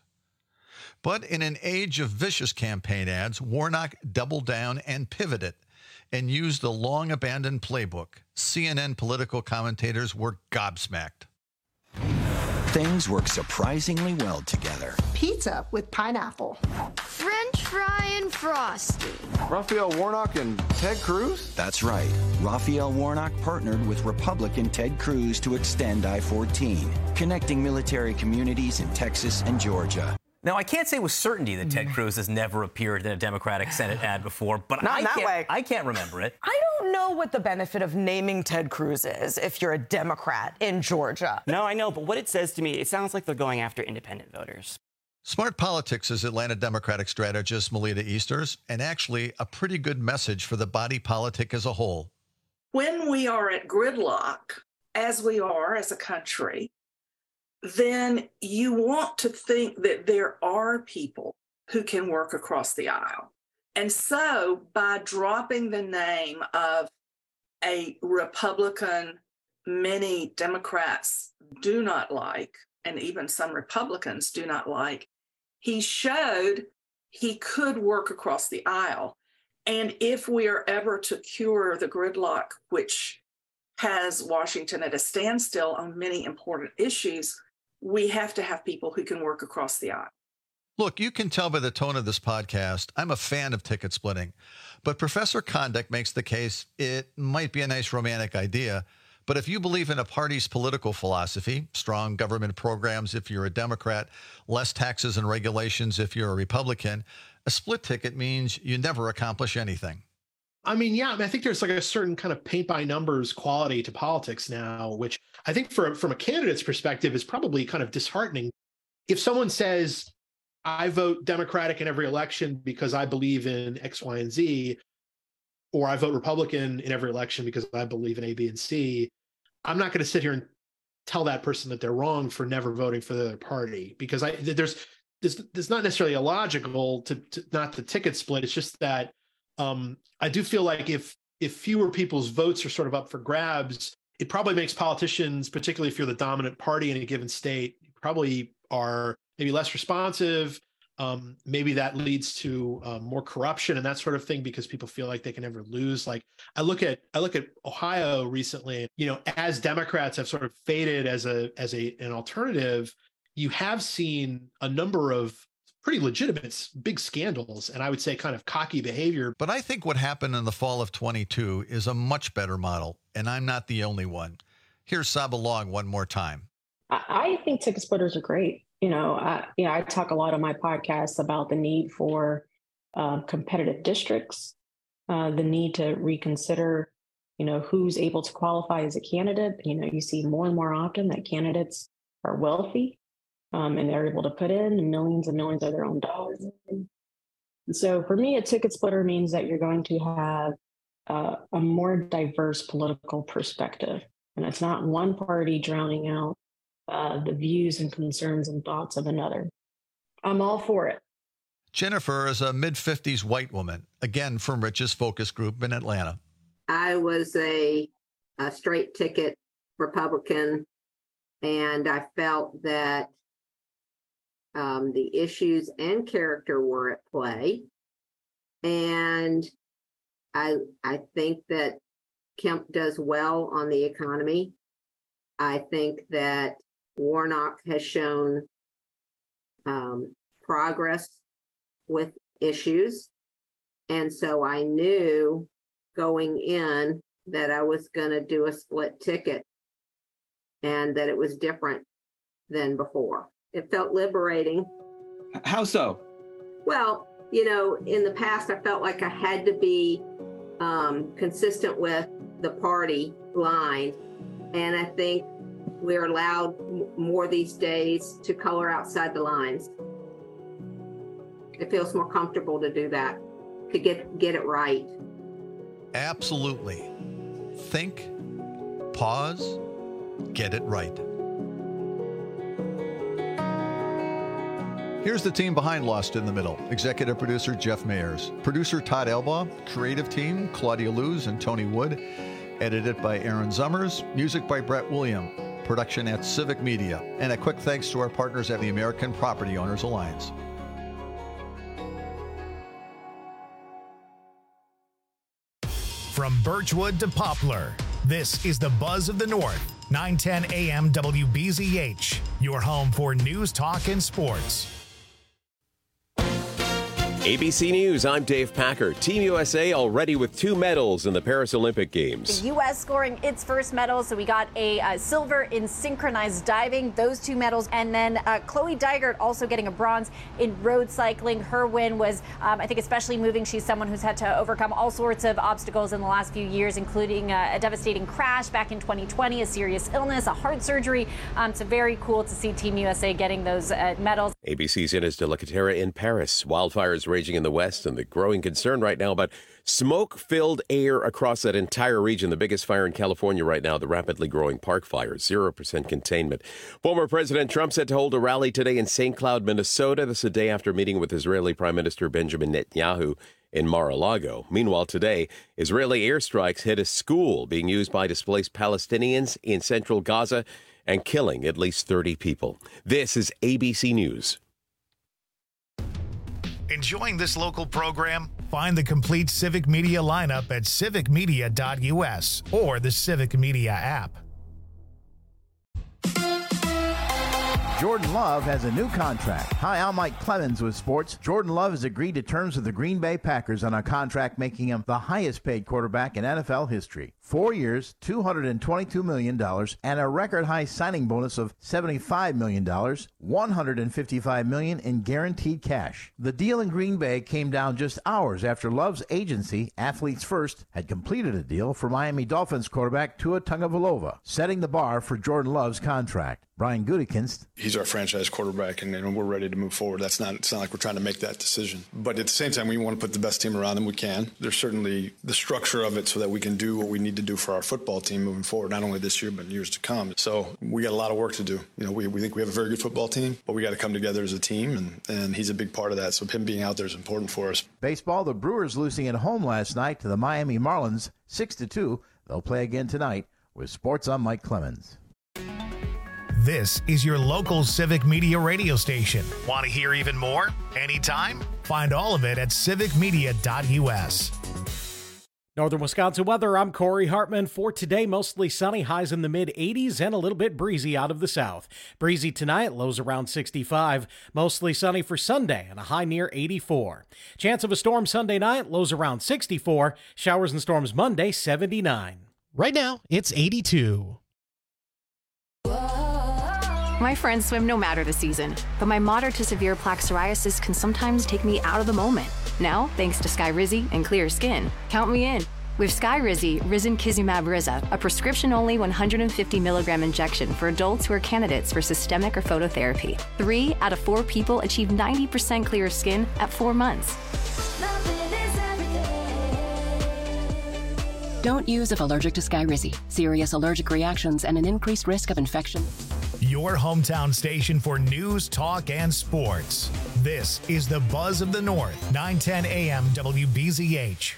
But in an age of vicious campaign ads, Warnock doubled down and pivoted and used the long-abandoned playbook. C N N political commentators were gobsmacked. Things work surprisingly well together. Pizza with pineapple. French fry and frosty. Raphael Warnock and Ted Cruz? That's right. Raphael Warnock partnered with Republican Ted Cruz to extend I fourteen, connecting military communities in Texas and Georgia. Now, I can't say with certainty that Ted Cruz has never appeared in a Democratic Senate ad before, but Not I, in that can't, way. I can't remember it. I don't know what the benefit of naming Ted Cruz is if you're a Democrat in Georgia. No, I know, but what it says to me, it sounds like they're going after independent voters. Smart Politics is Atlanta Democratic strategist Melita Easters, and actually a pretty good message for the body politic as a whole. When we are at gridlock, as we are as a country, then you want to think that there are people who can work across the aisle. And so by dropping the name of a Republican many Democrats do not like, and even some Republicans do not like, he showed he could work across the aisle. And if we are ever to cure the gridlock, which has Washington at a standstill on many important issues, we have to have people who can work across the aisle. Look, you can tell by the tone of this podcast, I'm a fan of ticket splitting. But Professor Kondik makes the case it might be a nice romantic idea. But if you believe in a party's political philosophy, strong government programs if you're a Democrat, less taxes and regulations if you're a Republican, a split ticket means you never accomplish anything. I mean, yeah, I, mean, I think there's like a certain kind of paint by numbers quality to politics now, which I think for, from a candidate's perspective is probably kind of disheartening. If someone says, I vote Democratic in every election because I believe in X, Y, and Z, or I vote Republican in every election because I believe in A, B, and C, I'm not going to sit here and tell that person that they're wrong for never voting for the other party, because I there's there's, there's not necessarily illogical to, to not the ticket split. It's just that um, I do feel like if if fewer people's votes are sort of up for grabs, it probably makes politicians, particularly if you're the dominant party in a given state, probably are maybe less responsive. Um, maybe that leads to um, more corruption and that sort of thing because people feel like they can never lose. Like I look at I look at Ohio recently. You know, as Democrats have sort of faded as a as a an alternative, you have seen a number of pretty legitimate big scandals, and I would say kind of cocky behavior. But I think what happened in the fall of twenty-two is a much better model, and I'm not the only one. Here's Saba Long one more time. I, I think ticket splitters are great. You know, I, you know, I talk a lot on my podcast about the need for uh, competitive districts, uh, the need to reconsider, you know, who's able to qualify as a candidate. You know, you see more and more often that candidates are wealthy, um, and they're able to put in millions and millions of their own dollars. And so for me, a ticket splitter means that you're going to have uh, a more diverse political perspective. And it's not one party drowning out uh, the views and concerns and thoughts of another. I'm all for it. Jennifer is a mid-fifties white woman, again from Rich's focus group in Atlanta. I was a, a straight ticket Republican, and I felt that um, the issues and character were at play. And I I think that Kemp does well on the economy. I think that Warnock has shown um, progress with issues. And so I knew going in that I was going to do a split ticket and that it was different than before. It felt liberating. How so? Well, you know, in the past, I felt like I had to be um, consistent with the party line. And I think we're allowed m- more these days to color outside the lines. It feels more comfortable to do that, to get, get it right. Absolutely. Think, pause, get it right. Here's the team behind Lost in the Middle. Executive producer Jeff Mayers. Producer Todd Elbaugh. Creative team Claudia Luz and Tony Wood. Edited by Aaron Zummers. Music by Brett William. Production at Civic Media. And a quick thanks to our partners at the American Property Owners Alliance. From Birchwood to Poplar, this is the Buzz of the North. nine ten A M W B Z H, your home for news, talk, and sports. A B C News, I'm Dave Packer. Team U S A already with two medals in the Paris Olympic Games. The U S scoring its first medal, so we got a uh, silver in synchronized diving, those two medals, and then uh, Chloe Dygert also getting a bronze in road cycling. Her win was, um, I think, especially moving. She's someone who's had to overcome all sorts of obstacles in the last few years, including uh, a devastating crash back in twenty twenty, a serious illness, a heart surgery. Um, so very cool to see Team U S A getting those uh, medals. A B C's Ines de la Catera in Paris. Wildfires raging in the west, and the growing concern right now about smoke-filled air across that entire region. The biggest fire in California right now, the rapidly growing Park Fire, zero percent containment. Former President Trump set to hold a rally today in Saint Cloud, Minnesota. This a day after meeting with Israeli Prime Minister Benjamin Netanyahu in Mar-a-Lago. Meanwhile, today, Israeli airstrikes hit a school being used by displaced Palestinians in central Gaza and killing at least thirty people. This is A B C News. Enjoying this local program? Find the complete Civic Media lineup at civic media dot u s or the Civic Media app. Jordan Love has a new contract. Hi, I'm Mike Clemens with sports. Jordan Love has agreed to terms with the Green Bay Packers on a contract making him the highest paid quarterback in N F L history. Four years, two hundred twenty-two million dollars, and a record high signing bonus of seventy-five million dollars, one hundred fifty-five million dollars in guaranteed cash. The deal in Green Bay came down just hours after Love's agency, Athletes First, had completed a deal for Miami Dolphins quarterback Tua Tagovailoa, setting the bar for Jordan Love's contract. Brian Gutekunst. He's our franchise quarterback, and, and we're ready to move forward. That's not, it's not like we're trying to make that decision. But at the same time, we want to put the best team around him we can. There's certainly the structure of it so that we can do what we need to do for our football team moving forward, not only this year, but in years to come. So we got a lot of work to do. You know, we, we think we have a very good football team, but we got to come together as a team, and, and he's a big part of that. So him being out there is important for us. Baseball, the Brewers losing at home last night to the Miami Marlins, six to two. They'll play again tonight. With sports, I'm Mike Clemens. This is your local Civic Media radio station. Want to hear even more? Anytime? Find all of it at civic media dot u s. Northern Wisconsin weather, I'm Corey Hartman. For today, mostly sunny, highs in the mid eighties and a little bit breezy out of the south. Breezy tonight, lows around sixty-five. Mostly sunny for Sunday and a high near eighty-four. Chance of a storm Sunday night, lows around sixty-four. Showers and storms Monday, seventy-nine. Right now, it's eighty-two. My friends swim no matter the season, but my moderate to severe plaque psoriasis can sometimes take me out of the moment. Now, thanks to Skyrizi and Clear Skin, count me in. With Skyrizi, Risankizumab Riza, a prescription-only one hundred fifty milligram injection for adults who are candidates for systemic or phototherapy. Three out of four people achieve ninety percent clear skin at four months. Don't use if allergic to Skyrizi. Serious allergic reactions and an increased risk of infection. Your hometown station for news, talk, and sports. This is the Buzz of the North, nine ten A M W B Z H.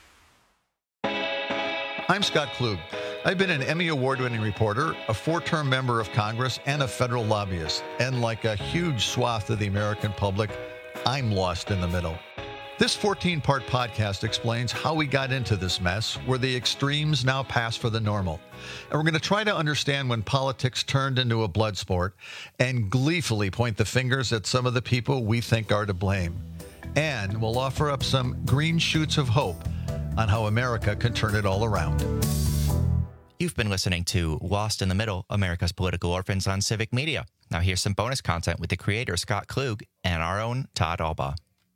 I'm Scott Klug. I've been an Emmy Award-winning reporter, a four-term member of Congress, and a federal lobbyist. And like a huge swath of the American public, I'm lost in the middle. This fourteen-part podcast explains how we got into this mess, where the extremes now pass for the normal. And we're going to try to understand when politics turned into a blood sport and gleefully point the fingers at some of the people we think are to blame. And we'll offer up some green shoots of hope on how America can turn it all around. You've been listening to Lost in the Middle, America's Political Orphans on Civic Media. Now here's some bonus content with the creator, Scott Klug, and our own Todd Albaugh.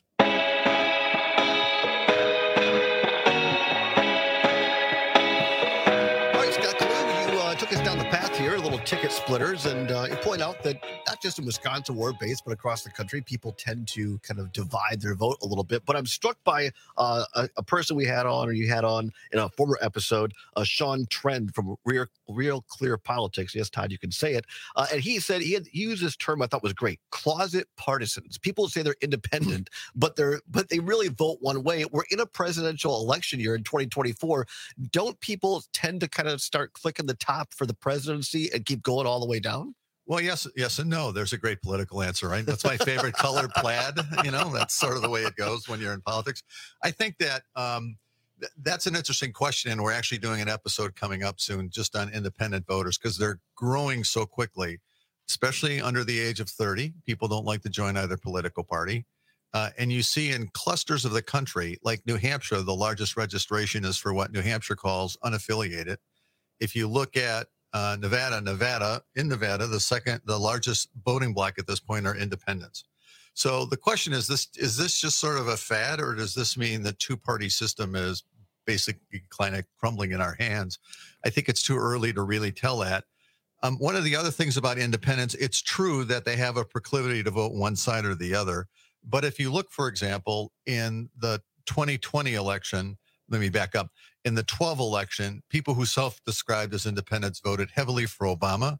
Took us down the path here, a little ticket splitters, and uh, you point out that not just in Wisconsin we're based, but across the country, people tend to kind of divide their vote a little bit. But I'm struck by uh, a, a person we had on, or you had on in a former episode, uh, Sean Trend from Real, Real Clear Politics. Yes, Todd, you can say it. Uh, and he said he, had, he used this term I thought was great: closet partisans. People say they're independent, but they're but they really vote one way. We're in a presidential election year in twenty twenty-four. Don't people tend to kind of start clicking the top for the presidency and keep going all the way down? Well, yes, yes, and no. There's a great political answer, right? That's my favorite color, plaid. You know, that's sort of the way it goes when you're in politics. I think that um, th- that's an interesting question, and we're actually doing an episode coming up soon just on independent voters because they're growing so quickly, especially under the age of thirty. People don't like to join either political party. Uh, and you see in clusters of the country, like New Hampshire, the largest registration is for what New Hampshire calls unaffiliated. If you look at uh, Nevada, Nevada, in Nevada, the second, the largest voting bloc at this point are independents. So the question is this, is this just sort of a fad, or does this mean the two-party system is basically kind of crumbling in our hands? I think it's too early to really tell that. Um, one of the other things about independents, it's true that they have a proclivity to vote one side or the other. But if you look, for example, in the twenty twenty election, let me back up. In the twelve election, people who self-described as independents voted heavily for Obama.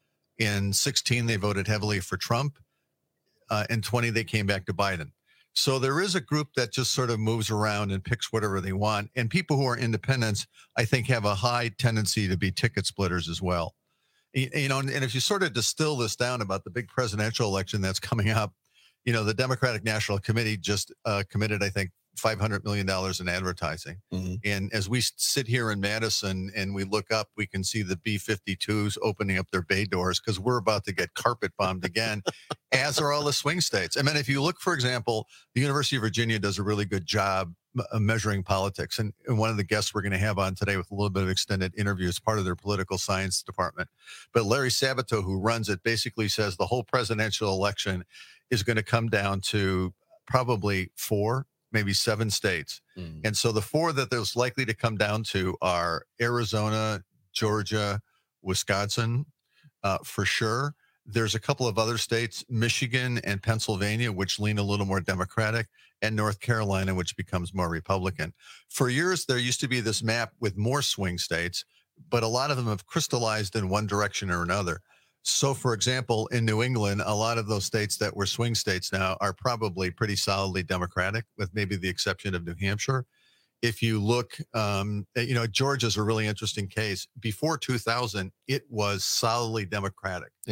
In sixteen, they voted heavily for Trump. Uh, in twenty, they came back to Biden. So there is a group that just sort of moves around and picks whatever they want. And people who are independents, I think, have a high tendency to be ticket splitters as well. You know, and if you sort of distill this down about the big presidential election that's coming up, you know, the Democratic National Committee just uh, committed, I think, five hundred million dollars in advertising. Mm-hmm. And as we sit here in Madison and we look up, we can see the B fifty-twos opening up their bay doors because we're about to get carpet bombed again, as are all the swing states. I mean, if you look, for example, the University of Virginia does a really good job uh, measuring politics. And, and one of the guests we're going to have on today with a little bit of extended interview is part of their political science department. But Larry Sabato, who runs it, basically says the whole presidential election is going to come down to probably four, maybe seven states. Mm. And so the four that there's likely to come down to are Arizona, Georgia, Wisconsin, uh, for sure. There's a couple of other states, Michigan and Pennsylvania, which lean a little more Democratic, and North Carolina, which becomes more Republican. For years, there used to be this map with more swing states, but a lot of them have crystallized in one direction or another. So, for example, in New England, a lot of those states that were swing states now are probably pretty solidly Democratic, with maybe the exception of New Hampshire. If you look, um, you know, Georgia's a really interesting case. Before two thousand, it was solidly Democratic. Yeah.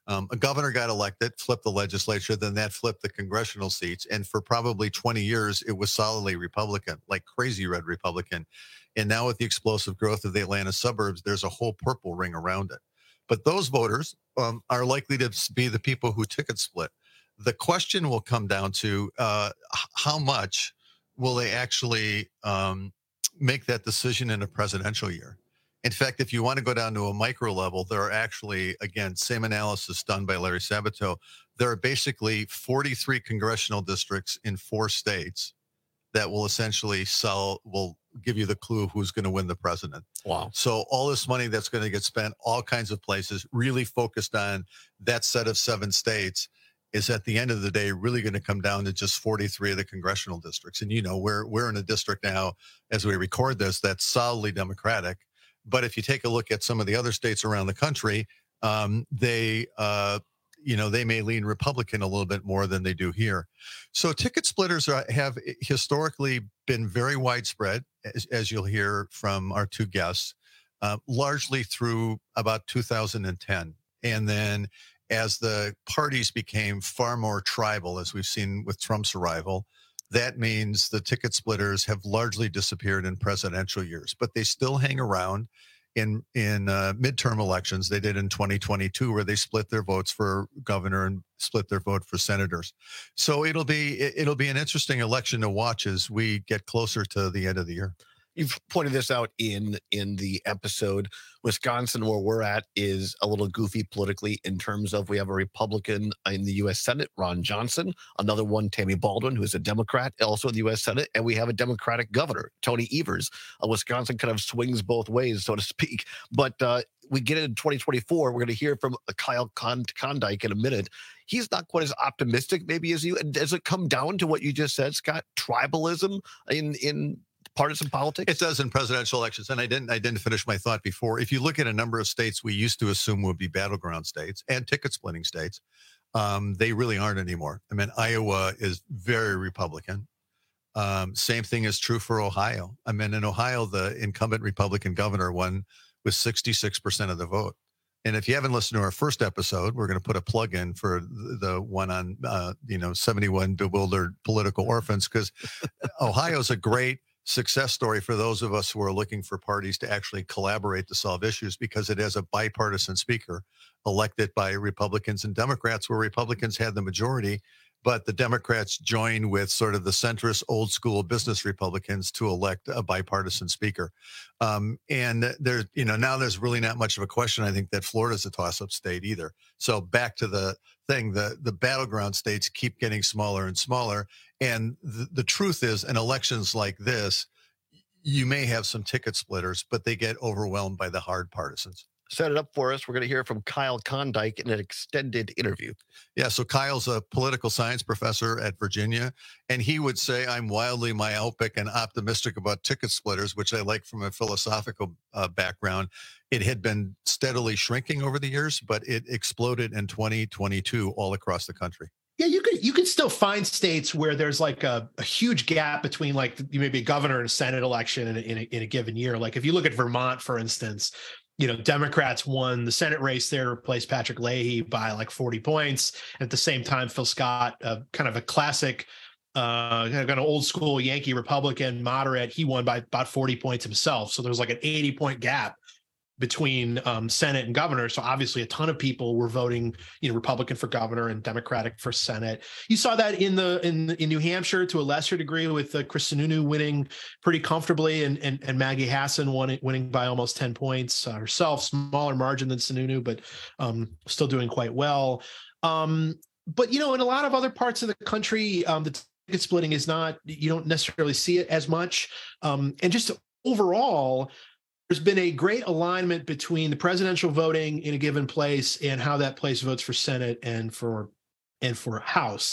Um, a governor got elected, flipped the legislature, then that flipped the congressional seats. And for probably twenty years, it was solidly Republican, like crazy red Republican. And now with the explosive growth of the Atlanta suburbs, there's a whole purple ring around it. But those voters um, are likely to be the people who ticket split. The question will come down to uh, how much will they actually um, make that decision in a presidential year. In fact, if you want to go down to a micro level, there are actually, again, same analysis done by Larry Sabato. There are basically forty-three congressional districts in four states that will essentially sell, will give you the clue who's going to win the president. Wow. So all this money that's going to get spent, all kinds of places, really focused on that set of seven states, is at the end of the day really going to come down to just forty-three of the congressional districts. And, you know, we're, we're in a district now, as we record this, that's solidly Democratic. But if you take a look at some of the other states around the country, um, they, uh, you know, they may lean Republican a little bit more than they do here. So ticket splitters are, have historically been very widespread, as, as you'll hear from our two guests, uh, largely through about two thousand ten. And then as the parties became far more tribal, as we've seen with Trump's arrival, that means the ticket splitters have largely disappeared in presidential years, but they still hang around in in uh, midterm elections. They did in twenty twenty-two, where they split their votes for governor and split their vote for senators. So it'll be it'll be an interesting election to watch as we get closer to the end of the year. You've pointed this out in in the episode. Wisconsin, where we're at, is a little goofy politically in terms of we have a Republican in the U S Senate, Ron Johnson, another one, Tammy Baldwin, who is a Democrat, also in the U S Senate, and we have a Democratic governor, Tony Evers. Uh, Wisconsin kind of swings both ways, so to speak. But uh, we get into twenty twenty-four, we're going to hear from Kyle Klondike in a minute. He's not quite as optimistic, maybe, as you. And does it come down to what you just said, Scott? Tribalism in in partisan politics? It does in presidential elections. And I didn't I didn't finish my thought before. If you look at a number of states we used to assume would be battleground states and ticket splitting states, um, they really aren't anymore. I mean, Iowa is very Republican. Um, same thing is true for Ohio. I mean, in Ohio, the incumbent Republican governor won with sixty-six percent of the vote. And if you haven't listened to our first episode, we're going to put a plug in for the, the one on, uh, you know, seventy-one bewildered political orphans, because Ohio's a great success story for those of us who are looking for parties to actually collaborate to solve issues, because it has a bipartisan speaker elected by Republicans and Democrats, where Republicans had the majority, but the Democrats joined with sort of the centrist old school business Republicans to elect a bipartisan speaker. Um, and there's, you know, now there's really not much of a question, I think, that Florida's a toss-up state either. So back to the thing, the, the battleground states keep getting smaller and smaller. And the, the truth is, in elections like this, you may have some ticket splitters, but they get overwhelmed by the hard partisans. Set it up for us. We're going to hear from Kyle Klondike in an extended interview. Yeah, so Kyle's a political science professor at Virginia, and he would say, I'm wildly myopic and optimistic about ticket splitters, which I like from a philosophical uh, background. It had been steadily shrinking over the years, but it exploded in twenty twenty-two all across the country. Yeah, you could you could still find states where there's like a, a huge gap between like maybe a governor and Senate election in a, in, a, in a given year. Like if you look at Vermont, for instance, you know, Democrats won the Senate race there to replace Patrick Leahy by like forty points. At the same time, Phil Scott, uh, kind of a classic, uh, kind of an old school Yankee Republican moderate, he won by about forty points himself. So there's like an eighty point gap between um, Senate and governor. So obviously a ton of people were voting, you know, Republican for governor and Democratic for Senate. You saw that in the in in New Hampshire to a lesser degree, with uh, Chris Sununu winning pretty comfortably, and and, and Maggie Hassan won, winning by almost ten points uh, herself, smaller margin than Sununu, but um, still doing quite well. Um, but, you know, in a lot of other parts of the country, um, the ticket splitting is not, you don't necessarily see it as much. Um, and just overall, there's been a great alignment between the presidential voting in a given place and how that place votes for Senate and for and for House.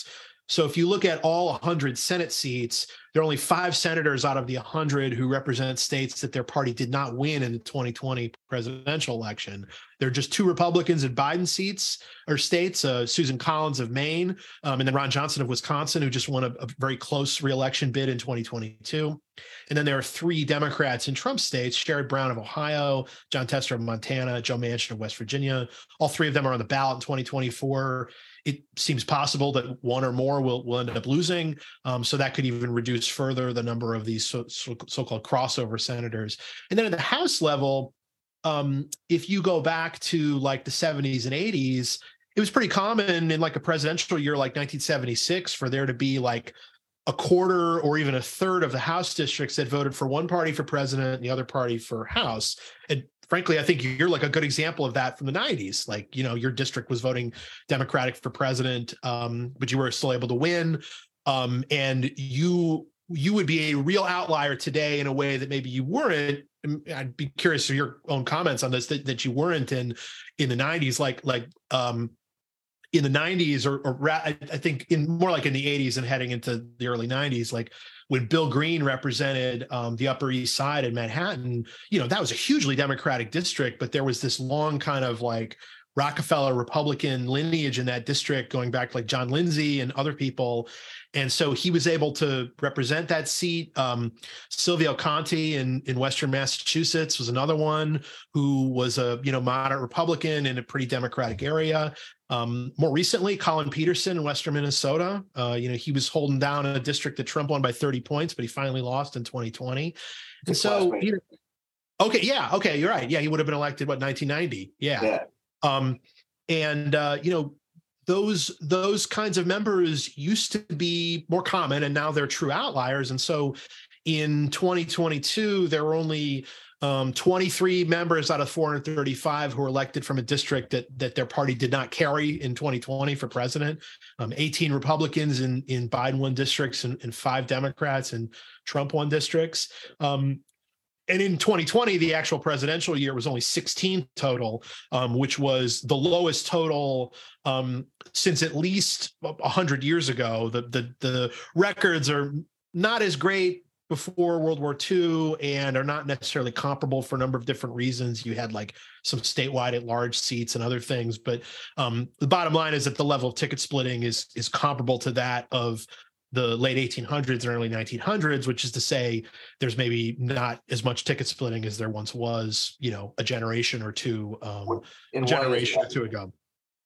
So if you look at all one hundred Senate seats, there are only five senators out of the one hundred who represent states that their party did not win in the twenty twenty presidential election. There are just two Republicans in Biden seats or states, uh, Susan Collins of Maine, um, and then Ron Johnson of Wisconsin, who just won a, a very close reelection bid in twenty twenty-two. And then there are three Democrats in Trump states, Sherrod Brown of Ohio, John Tester of Montana, Joe Manchin of West Virginia. All three of them are on the ballot in twenty twenty-four. It seems possible that one or more will, will end up losing. Um, so that could even reduce further the number of these so, so, so-called crossover senators. And then at the House level, um, if you go back to like the seventies and eighties, it was pretty common in like a presidential year like nineteen seventy-six for there to be like a quarter or even a third of the House districts that voted for one party for president and the other party for House. And frankly, I think you're like a good example of that from the nineties. Like, you know, your district was voting Democratic for president, um, but you were still able to win. Um, and you you would be a real outlier today in a way that maybe you weren't. I'd be curious of your own comments on this, that, that you weren't in in the nineties, like like um, in the nineties or, or I think in more like in the eighties and heading into the early nineties, like when Bill Green represented um, the Upper East Side in Manhattan, you know, that was a hugely Democratic district, but there was this long kind of like Rockefeller Republican lineage in that district going back to like John Lindsay and other people. And so he was able to represent that seat. Um, Silvio Conti in, in Western Massachusetts was another one who was a, you know, moderate Republican in a pretty Democratic area. Um, more recently, Colin Peterson in Western Minnesota, uh, you know, he was holding down a district that Trump won by thirty points, but he finally lost in twenty twenty. And so, you know, okay, yeah, okay, you're right. Yeah, he would have been elected, what, nineteen ninety? Yeah. yeah. Um, and, uh, you know, those those kinds of members used to be more common, and now they're true outliers. And so in twenty twenty-two, there were only um, twenty-three members out of four hundred thirty-five who were elected from a district that that their party did not carry in twenty twenty for president. Um, eighteen Republicans in, in Biden won districts and, and five Democrats in Trump won districts. Um, And in twenty twenty, the actual presidential year was only sixteen total, um, which was the lowest total um, since at least one hundred years ago. The, the, the records are not as great before World War Two and are not necessarily comparable for a number of different reasons. You had like some statewide at large seats and other things. But um, the bottom line is that the level of ticket splitting is, is comparable to that of the late eighteen hundreds and early nineteen hundreds, which is to say there's maybe not as much ticket splitting as there once was, you know, a generation or two, um, a generation or two ago.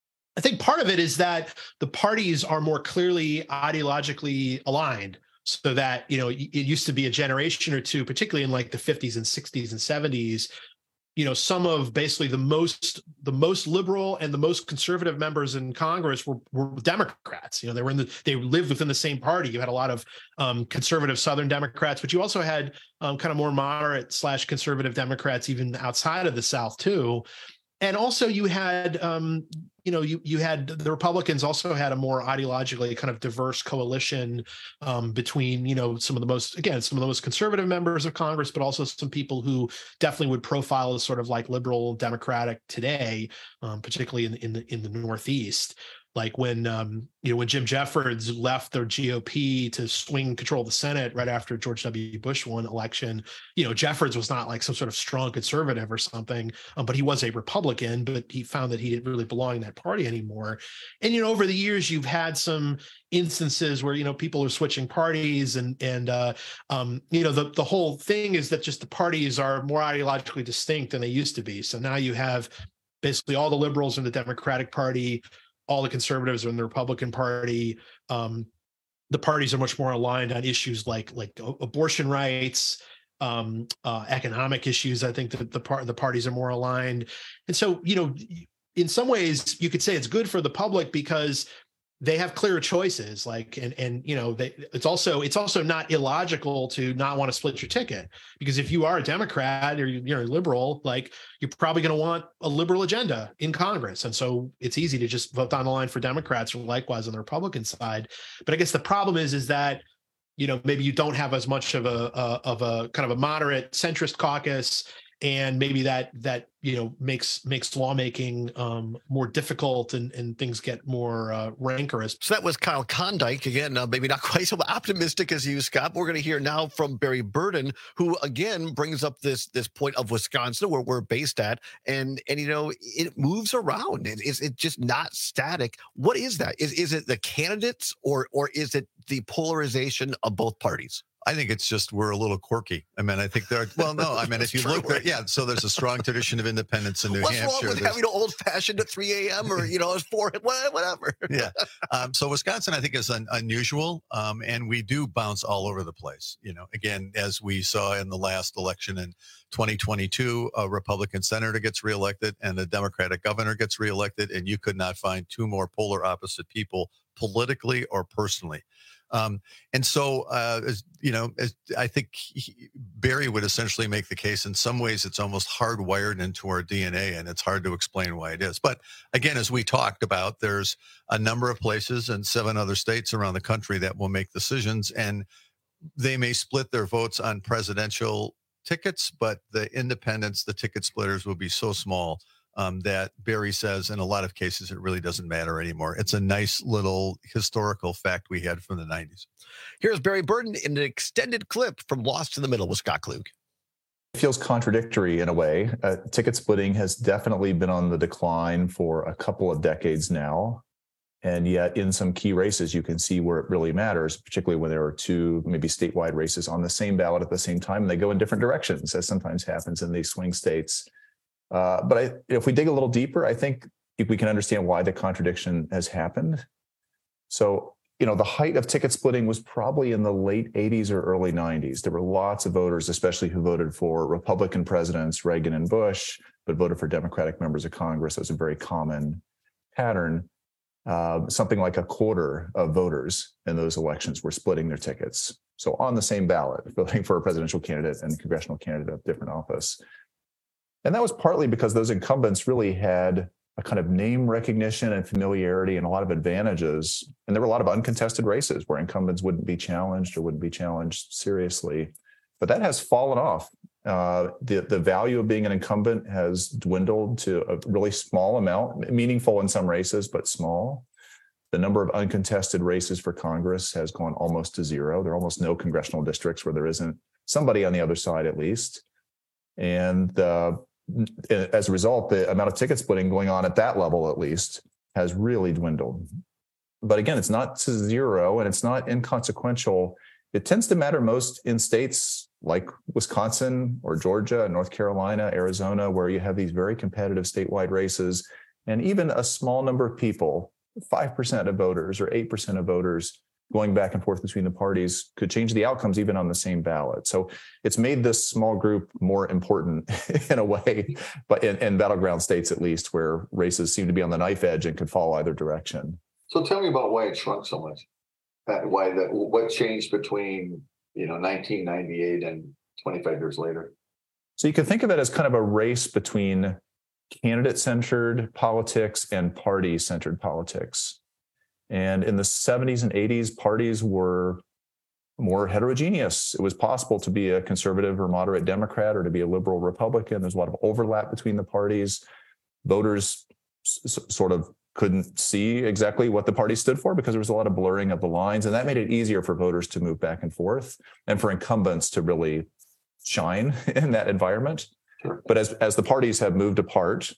I think part of it is that the parties are more clearly ideologically aligned, so that, you know, it used to be a generation or two, particularly in like the fifties and sixties and seventies, you know, some of basically the most the most liberal and the most conservative members in Congress were, were Democrats. You know, they were in the they lived within the same party. You had a lot of um, conservative Southern Democrats, but you also had um, kind of more moderate slash conservative Democrats even outside of the South too. And also you had, um, you know, you you had the Republicans also had a more ideologically kind of diverse coalition um, between, you know, some of the most, again, some of the most conservative members of Congress, but also some people who definitely would profile as sort of like liberal Democratic today, um, particularly in, in the in the Northeast. Like when, um, you know, when Jim Jeffords left the G O P to swing control of the Senate right after George W. Bush won election, you know, Jeffords was not like some sort of strong conservative or something, um, but he was a Republican, but he found that he didn't really belong in that party anymore. And, you know, over the years, you've had some instances where, you know, people are switching parties and, and uh, um, you know, the, the whole thing is that just the parties are more ideologically distinct than they used to be. So now you have basically all the liberals in the Democratic Party, all the conservatives are in the Republican Party. Um, the parties are much more aligned on issues like like abortion rights, um, uh, economic issues. I think that the part the parties are more aligned, and so, you know, in some ways you could say it's good for the public because they have clearer choices. Like, and and you know, they, it's also it's also not illogical to not want to split your ticket, because if you are a Democrat or you're a liberal, like you're probably going to want a liberal agenda in Congress, and so it's easy to just vote down the line for Democrats, or likewise on the Republican side. But I guess the problem is is that, you know, maybe you don't have as much of a, a of a kind of a moderate centrist caucus, and maybe that that you know makes makes lawmaking um, more difficult, and, and things get more uh, rancorous. So that was Kyle Klondike again. Uh, maybe not quite so optimistic as you, Scott. We're going to hear now from Barry Burden, who again brings up this this point of Wisconsin, where we're based at, and and you know it moves around. It, it's it's just not static. What is that? Is is it the candidates, or or is it the polarization of both parties? I think it's just we're a little quirky. I mean, I think there are, well, no, I mean, if you look at, yeah, so there's a strong tradition of independence in New What's Hampshire. What's wrong with having an old-fashioned at three a.m. or, you know, at four, whatever? Yeah. Um, so Wisconsin, I think, is un- unusual, um, and we do bounce all over the place. You know, again, as we saw in the last election in twenty twenty-two, a Republican senator gets reelected and a Democratic governor gets reelected, and you could not find two more polar opposite people politically or personally. Um, and so, uh, as, you know, as I think he, Barry would essentially make the case, in some ways it's almost hardwired into our D N A, and it's hard to explain why it is. But again, as we talked about, there's a number of places and seven other states around the country that will make decisions, and they may split their votes on presidential tickets, but the independents, the ticket splitters, will be so small Um, that Barry says in a lot of cases it really doesn't matter anymore. It's a nice little historical fact we had from the nineties. Here's Barry Burden in an extended clip from Lost in the Middle with Scott Klug. It feels contradictory in a way. Uh, ticket splitting has definitely been on the decline for a couple of decades now. And yet in some key races, you can see where it really matters, particularly when there are two maybe statewide races on the same ballot at the same time, and they go in different directions, as sometimes happens in these swing states. Uh, but I, if we dig a little deeper, I think we can understand why the contradiction has happened. So, you know, the height of ticket splitting was probably in the late eighties or early nineties. There were lots of voters, especially who voted for Republican presidents, Reagan and Bush, but voted for Democratic members of Congress. That was a very common pattern. Uh, something like a quarter of voters in those elections were splitting their tickets. So on the same ballot, voting for a presidential candidate and a congressional candidate of different office. And that was partly because those incumbents really had a kind of name recognition and familiarity and a lot of advantages. And there were a lot of uncontested races where incumbents wouldn't be challenged or wouldn't be challenged seriously. But that has fallen off. Uh, the, the value of being an incumbent has dwindled to a really small amount, meaningful in some races, but small. The number of uncontested races for Congress has gone almost to zero. There are almost no congressional districts where there isn't somebody on the other side, at least. And uh, as a result, the amount of ticket splitting going on at that level, at least, has really dwindled. But again, it's not to zero and it's not inconsequential. It tends to matter most in states like Wisconsin or Georgia, North Carolina, Arizona, where you have these very competitive statewide races. And even a small number of people, five percent of voters or eight percent of voters, going back and forth between the parties could change the outcomes even on the same ballot. So it's made this small group more important in a way, but in, in battleground states, at least, where races seem to be on the knife edge and could fall either direction. So tell me about why it shrunk so much. Uh, why that? What changed between, you know, nineteen ninety-eight and twenty-five years later? So you can think of it as kind of a race between candidate-centered politics and party-centered politics. And in the seventies and eighties, parties were more heterogeneous. It was possible to be a conservative or moderate Democrat or to be a liberal Republican. There's a lot of overlap between the parties. Voters s- sort of couldn't see exactly what the party stood for because there was a lot of blurring of the lines. And that made it easier for voters to move back and forth and for incumbents to really shine in that environment. Sure. But as, as the parties have moved apart,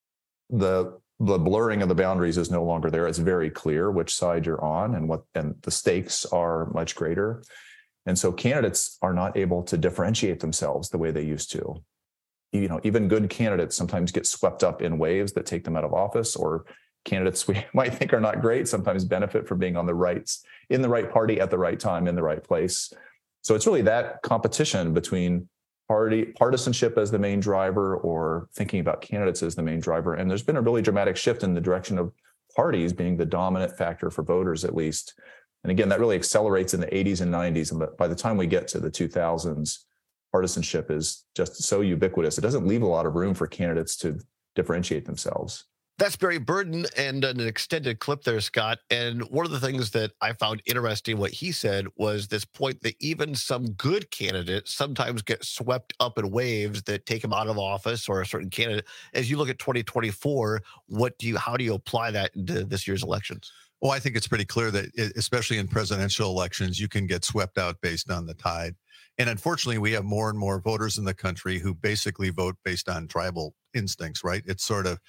the the blurring of the boundaries is no longer there. It's very clear which side you're on and what, and the stakes are much greater. And so candidates are not able to differentiate themselves the way they used to. You know, even good candidates sometimes get swept up in waves that take them out of office, or candidates we might think are not great sometimes benefit from being on the right, in the right party at the right time, in the right place. So it's really that competition between party partisanship as the main driver or thinking about candidates as the main driver. And there's been a really dramatic shift in the direction of parties being the dominant factor for voters, at least. And again, that really accelerates in the eighties and nineties. And by the time we get to the two thousands, partisanship is just so ubiquitous. It doesn't leave a lot of room for candidates to differentiate themselves. That's Barry Burton and an extended clip there, Scott. And one of the things that I found interesting, what he said, was this point that even some good candidates sometimes get swept up in waves that take them out of office, or a certain candidate. As you look at twenty twenty-four, what do you, how do you apply that into this year's elections? Well, I think it's pretty clear that, especially in presidential elections, you can get swept out based on the tide. And unfortunately, we have more and more voters in the country who basically vote based on tribal instincts, right? It's sort of,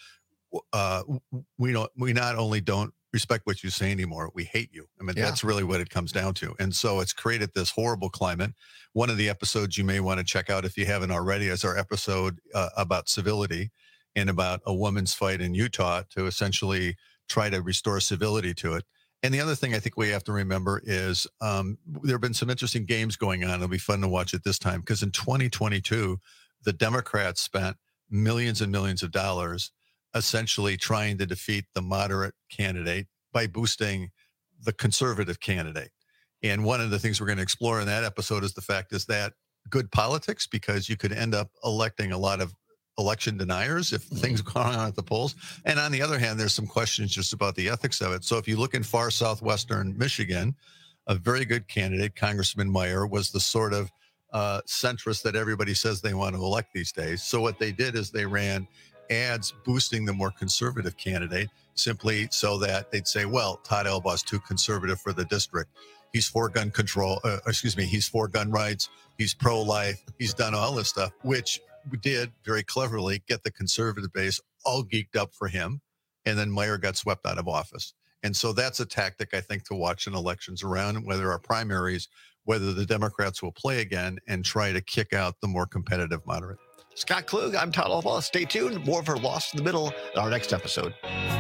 uh, we don't, we not only don't respect what you say anymore, we hate you. I mean, Yeah. that's really what it comes down to. And so it's created this horrible climate. One of the episodes you may want to check out if you haven't already is our episode uh, about civility and about a woman's fight in Utah to essentially try to restore civility to it. And the other thing I think we have to remember is um, there have been some interesting games going on. It'll be fun to watch it this time, because in twenty twenty-two, the Democrats spent millions and millions of dollars essentially trying to defeat the moderate candidate by boosting the conservative candidate. And one of the things we're going to explore in that episode is the fact is that good politics, because you could end up electing a lot of election deniers if things go on at the polls. And on the other hand, there's some questions just about the ethics of it. So if you look in far southwestern Michigan, a very good candidate, Congressman Meyer, was the sort of uh, centrist that everybody says they want to elect these days. So what they did is they ran ads boosting the more conservative candidate, simply so that they'd say, well, Todd Elbaugh's too conservative for the district. He's for gun control, uh, excuse me, he's for gun rights, he's pro-life, he's done all this stuff, which we did very cleverly get the conservative base all geeked up for him. And then Meyer got swept out of office. And so that's a tactic, I think, to watch in elections around, whether our primaries, whether the Democrats will play again and try to kick out the more competitive moderate. Scott Klug, I'm Todd Elbaugh. Stay tuned. More of her Lost in the Middle in our next episode.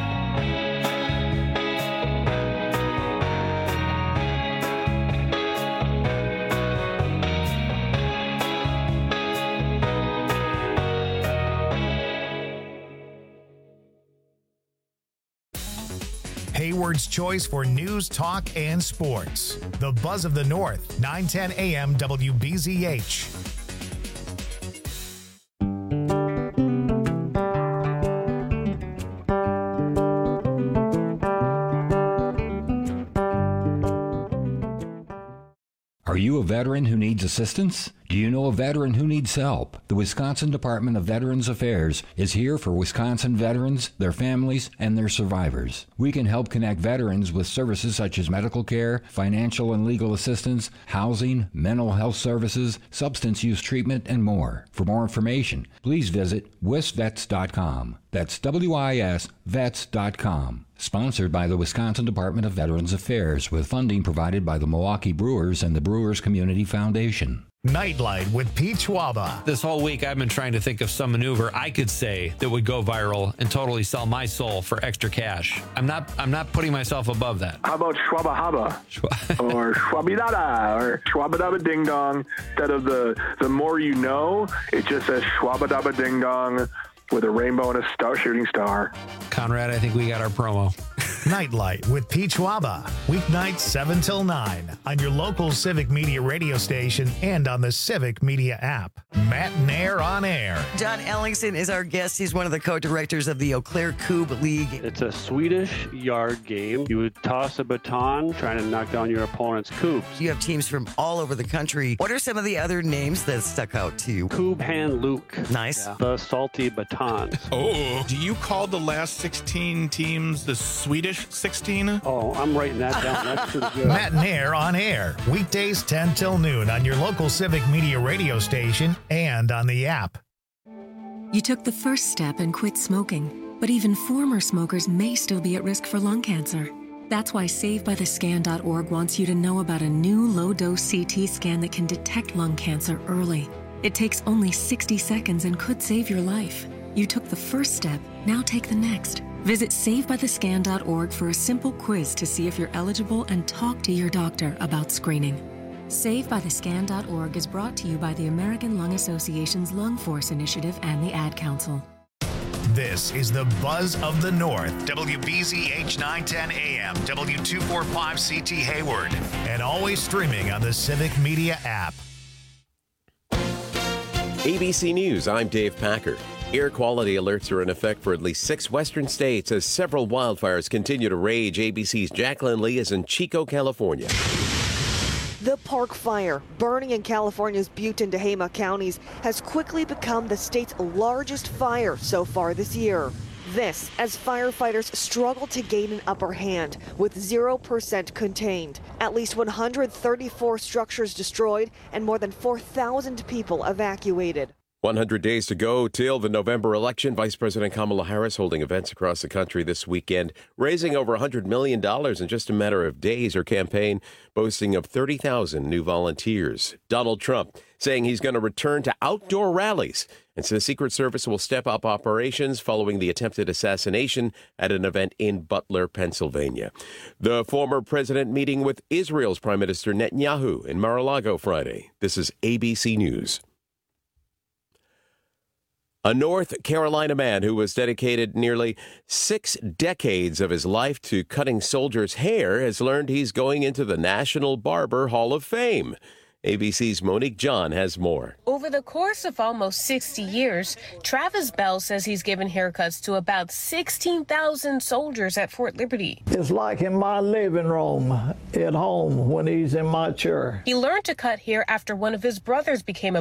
Hayward's choice for news, talk, and sports. The Buzz of the North, nine ten A M W B Z H. Are you a veteran who needs assistance? Do you know a veteran who needs help? The Wisconsin Department of Veterans Affairs is here for Wisconsin veterans, their families, and their survivors. We can help connect veterans with services such as medical care, financial and legal assistance, housing, mental health services, substance use treatment, and more. For more information, please visit wisvets dot com. That's W I S vets dot com. Sponsored by the Wisconsin Department of Veterans Affairs, with funding provided by the Milwaukee Brewers and the Brewers Community Foundation. Nightlight with Pete Schwaba. This whole week, I've been trying to think of some maneuver I could say that would go viral and totally sell my soul for extra cash. I'm not. I'm not putting myself above that. How about Schwaba Haba or Schwabidada or Schwabadaba Ding Dong? Instead of the the more you know, it just says Schwabadaba Ding Dong with a rainbow and a star shooting star. Conrad, I think we got our promo. Nightlight with Pete Schwaba. Weeknights seven till nine on your local Civic Media radio station and on the Civic Media app. Matt Nair on air. John Ellingson is our guest. He's one of the co-directors of the Eau Claire Cube League. It's a Swedish yard game. You would toss a baton trying to knock down your opponent's cubes. You have teams from all over the country. What are some of the other names that stuck out to you? Cube Hand Luke. Nice. Yeah. The salty batons. Oh, do you call the last sixteen teams the Swedish sixteen? Oh, I'm writing that down. That's pretty good. Matt Nair on air. Weekdays ten till noon on your local Civic Media radio station and on the app. You took the first step and quit smoking, but even former smokers may still be at risk for lung cancer. That's why Save By The Scan dot org wants you to know about a new low-dose C T scan that can detect lung cancer early. It takes only sixty seconds and could save your life. You took the first step, now take the next. Visit Save By The Scan dot org for a simple quiz to see if you're eligible and talk to your doctor about screening. Save By The Scan dot org is brought to you by the American Lung Association's Lung Force Initiative and the Ad Council. This is the Buzz of the North, W B Z H nine ten A M, W two forty-five C T Hayward, and always streaming on the Civic Media app. A B C News, I'm Dave Packer. Air quality alerts are in effect for at least six western states as several wildfires continue to rage. A B C's Jacqueline Lee is in Chico, California. The Park Fire, burning in California's Butte and Tehama counties, has quickly become the state's largest fire so far this year. This as firefighters struggle to gain an upper hand with zero percent contained. At least one hundred thirty-four structures destroyed and more than four thousand people evacuated. one hundred days to go till the November election. Vice President Kamala Harris holding events across the country this weekend, raising over one hundred million dollars in just a matter of days. Her campaign boasting of thirty thousand new volunteers. Donald Trump saying he's going to return to outdoor rallies, and so the Secret Service will step up operations following the attempted assassination at an event in Butler, Pennsylvania. The former president meeting with Israel's Prime Minister Netanyahu in Mar-a-Lago Friday. This is A B C News. A North Carolina man who has dedicated nearly six decades of his life to cutting soldiers' hair has learned he's going into the National Barber Hall of Fame. A B C's Monique John has more. Over the course of almost sixty years, Travis Bell says he's given haircuts to about sixteen thousand soldiers at Fort Liberty. It's like in my living room at home when he's in my chair. He learned to cut hair after one of his brothers became a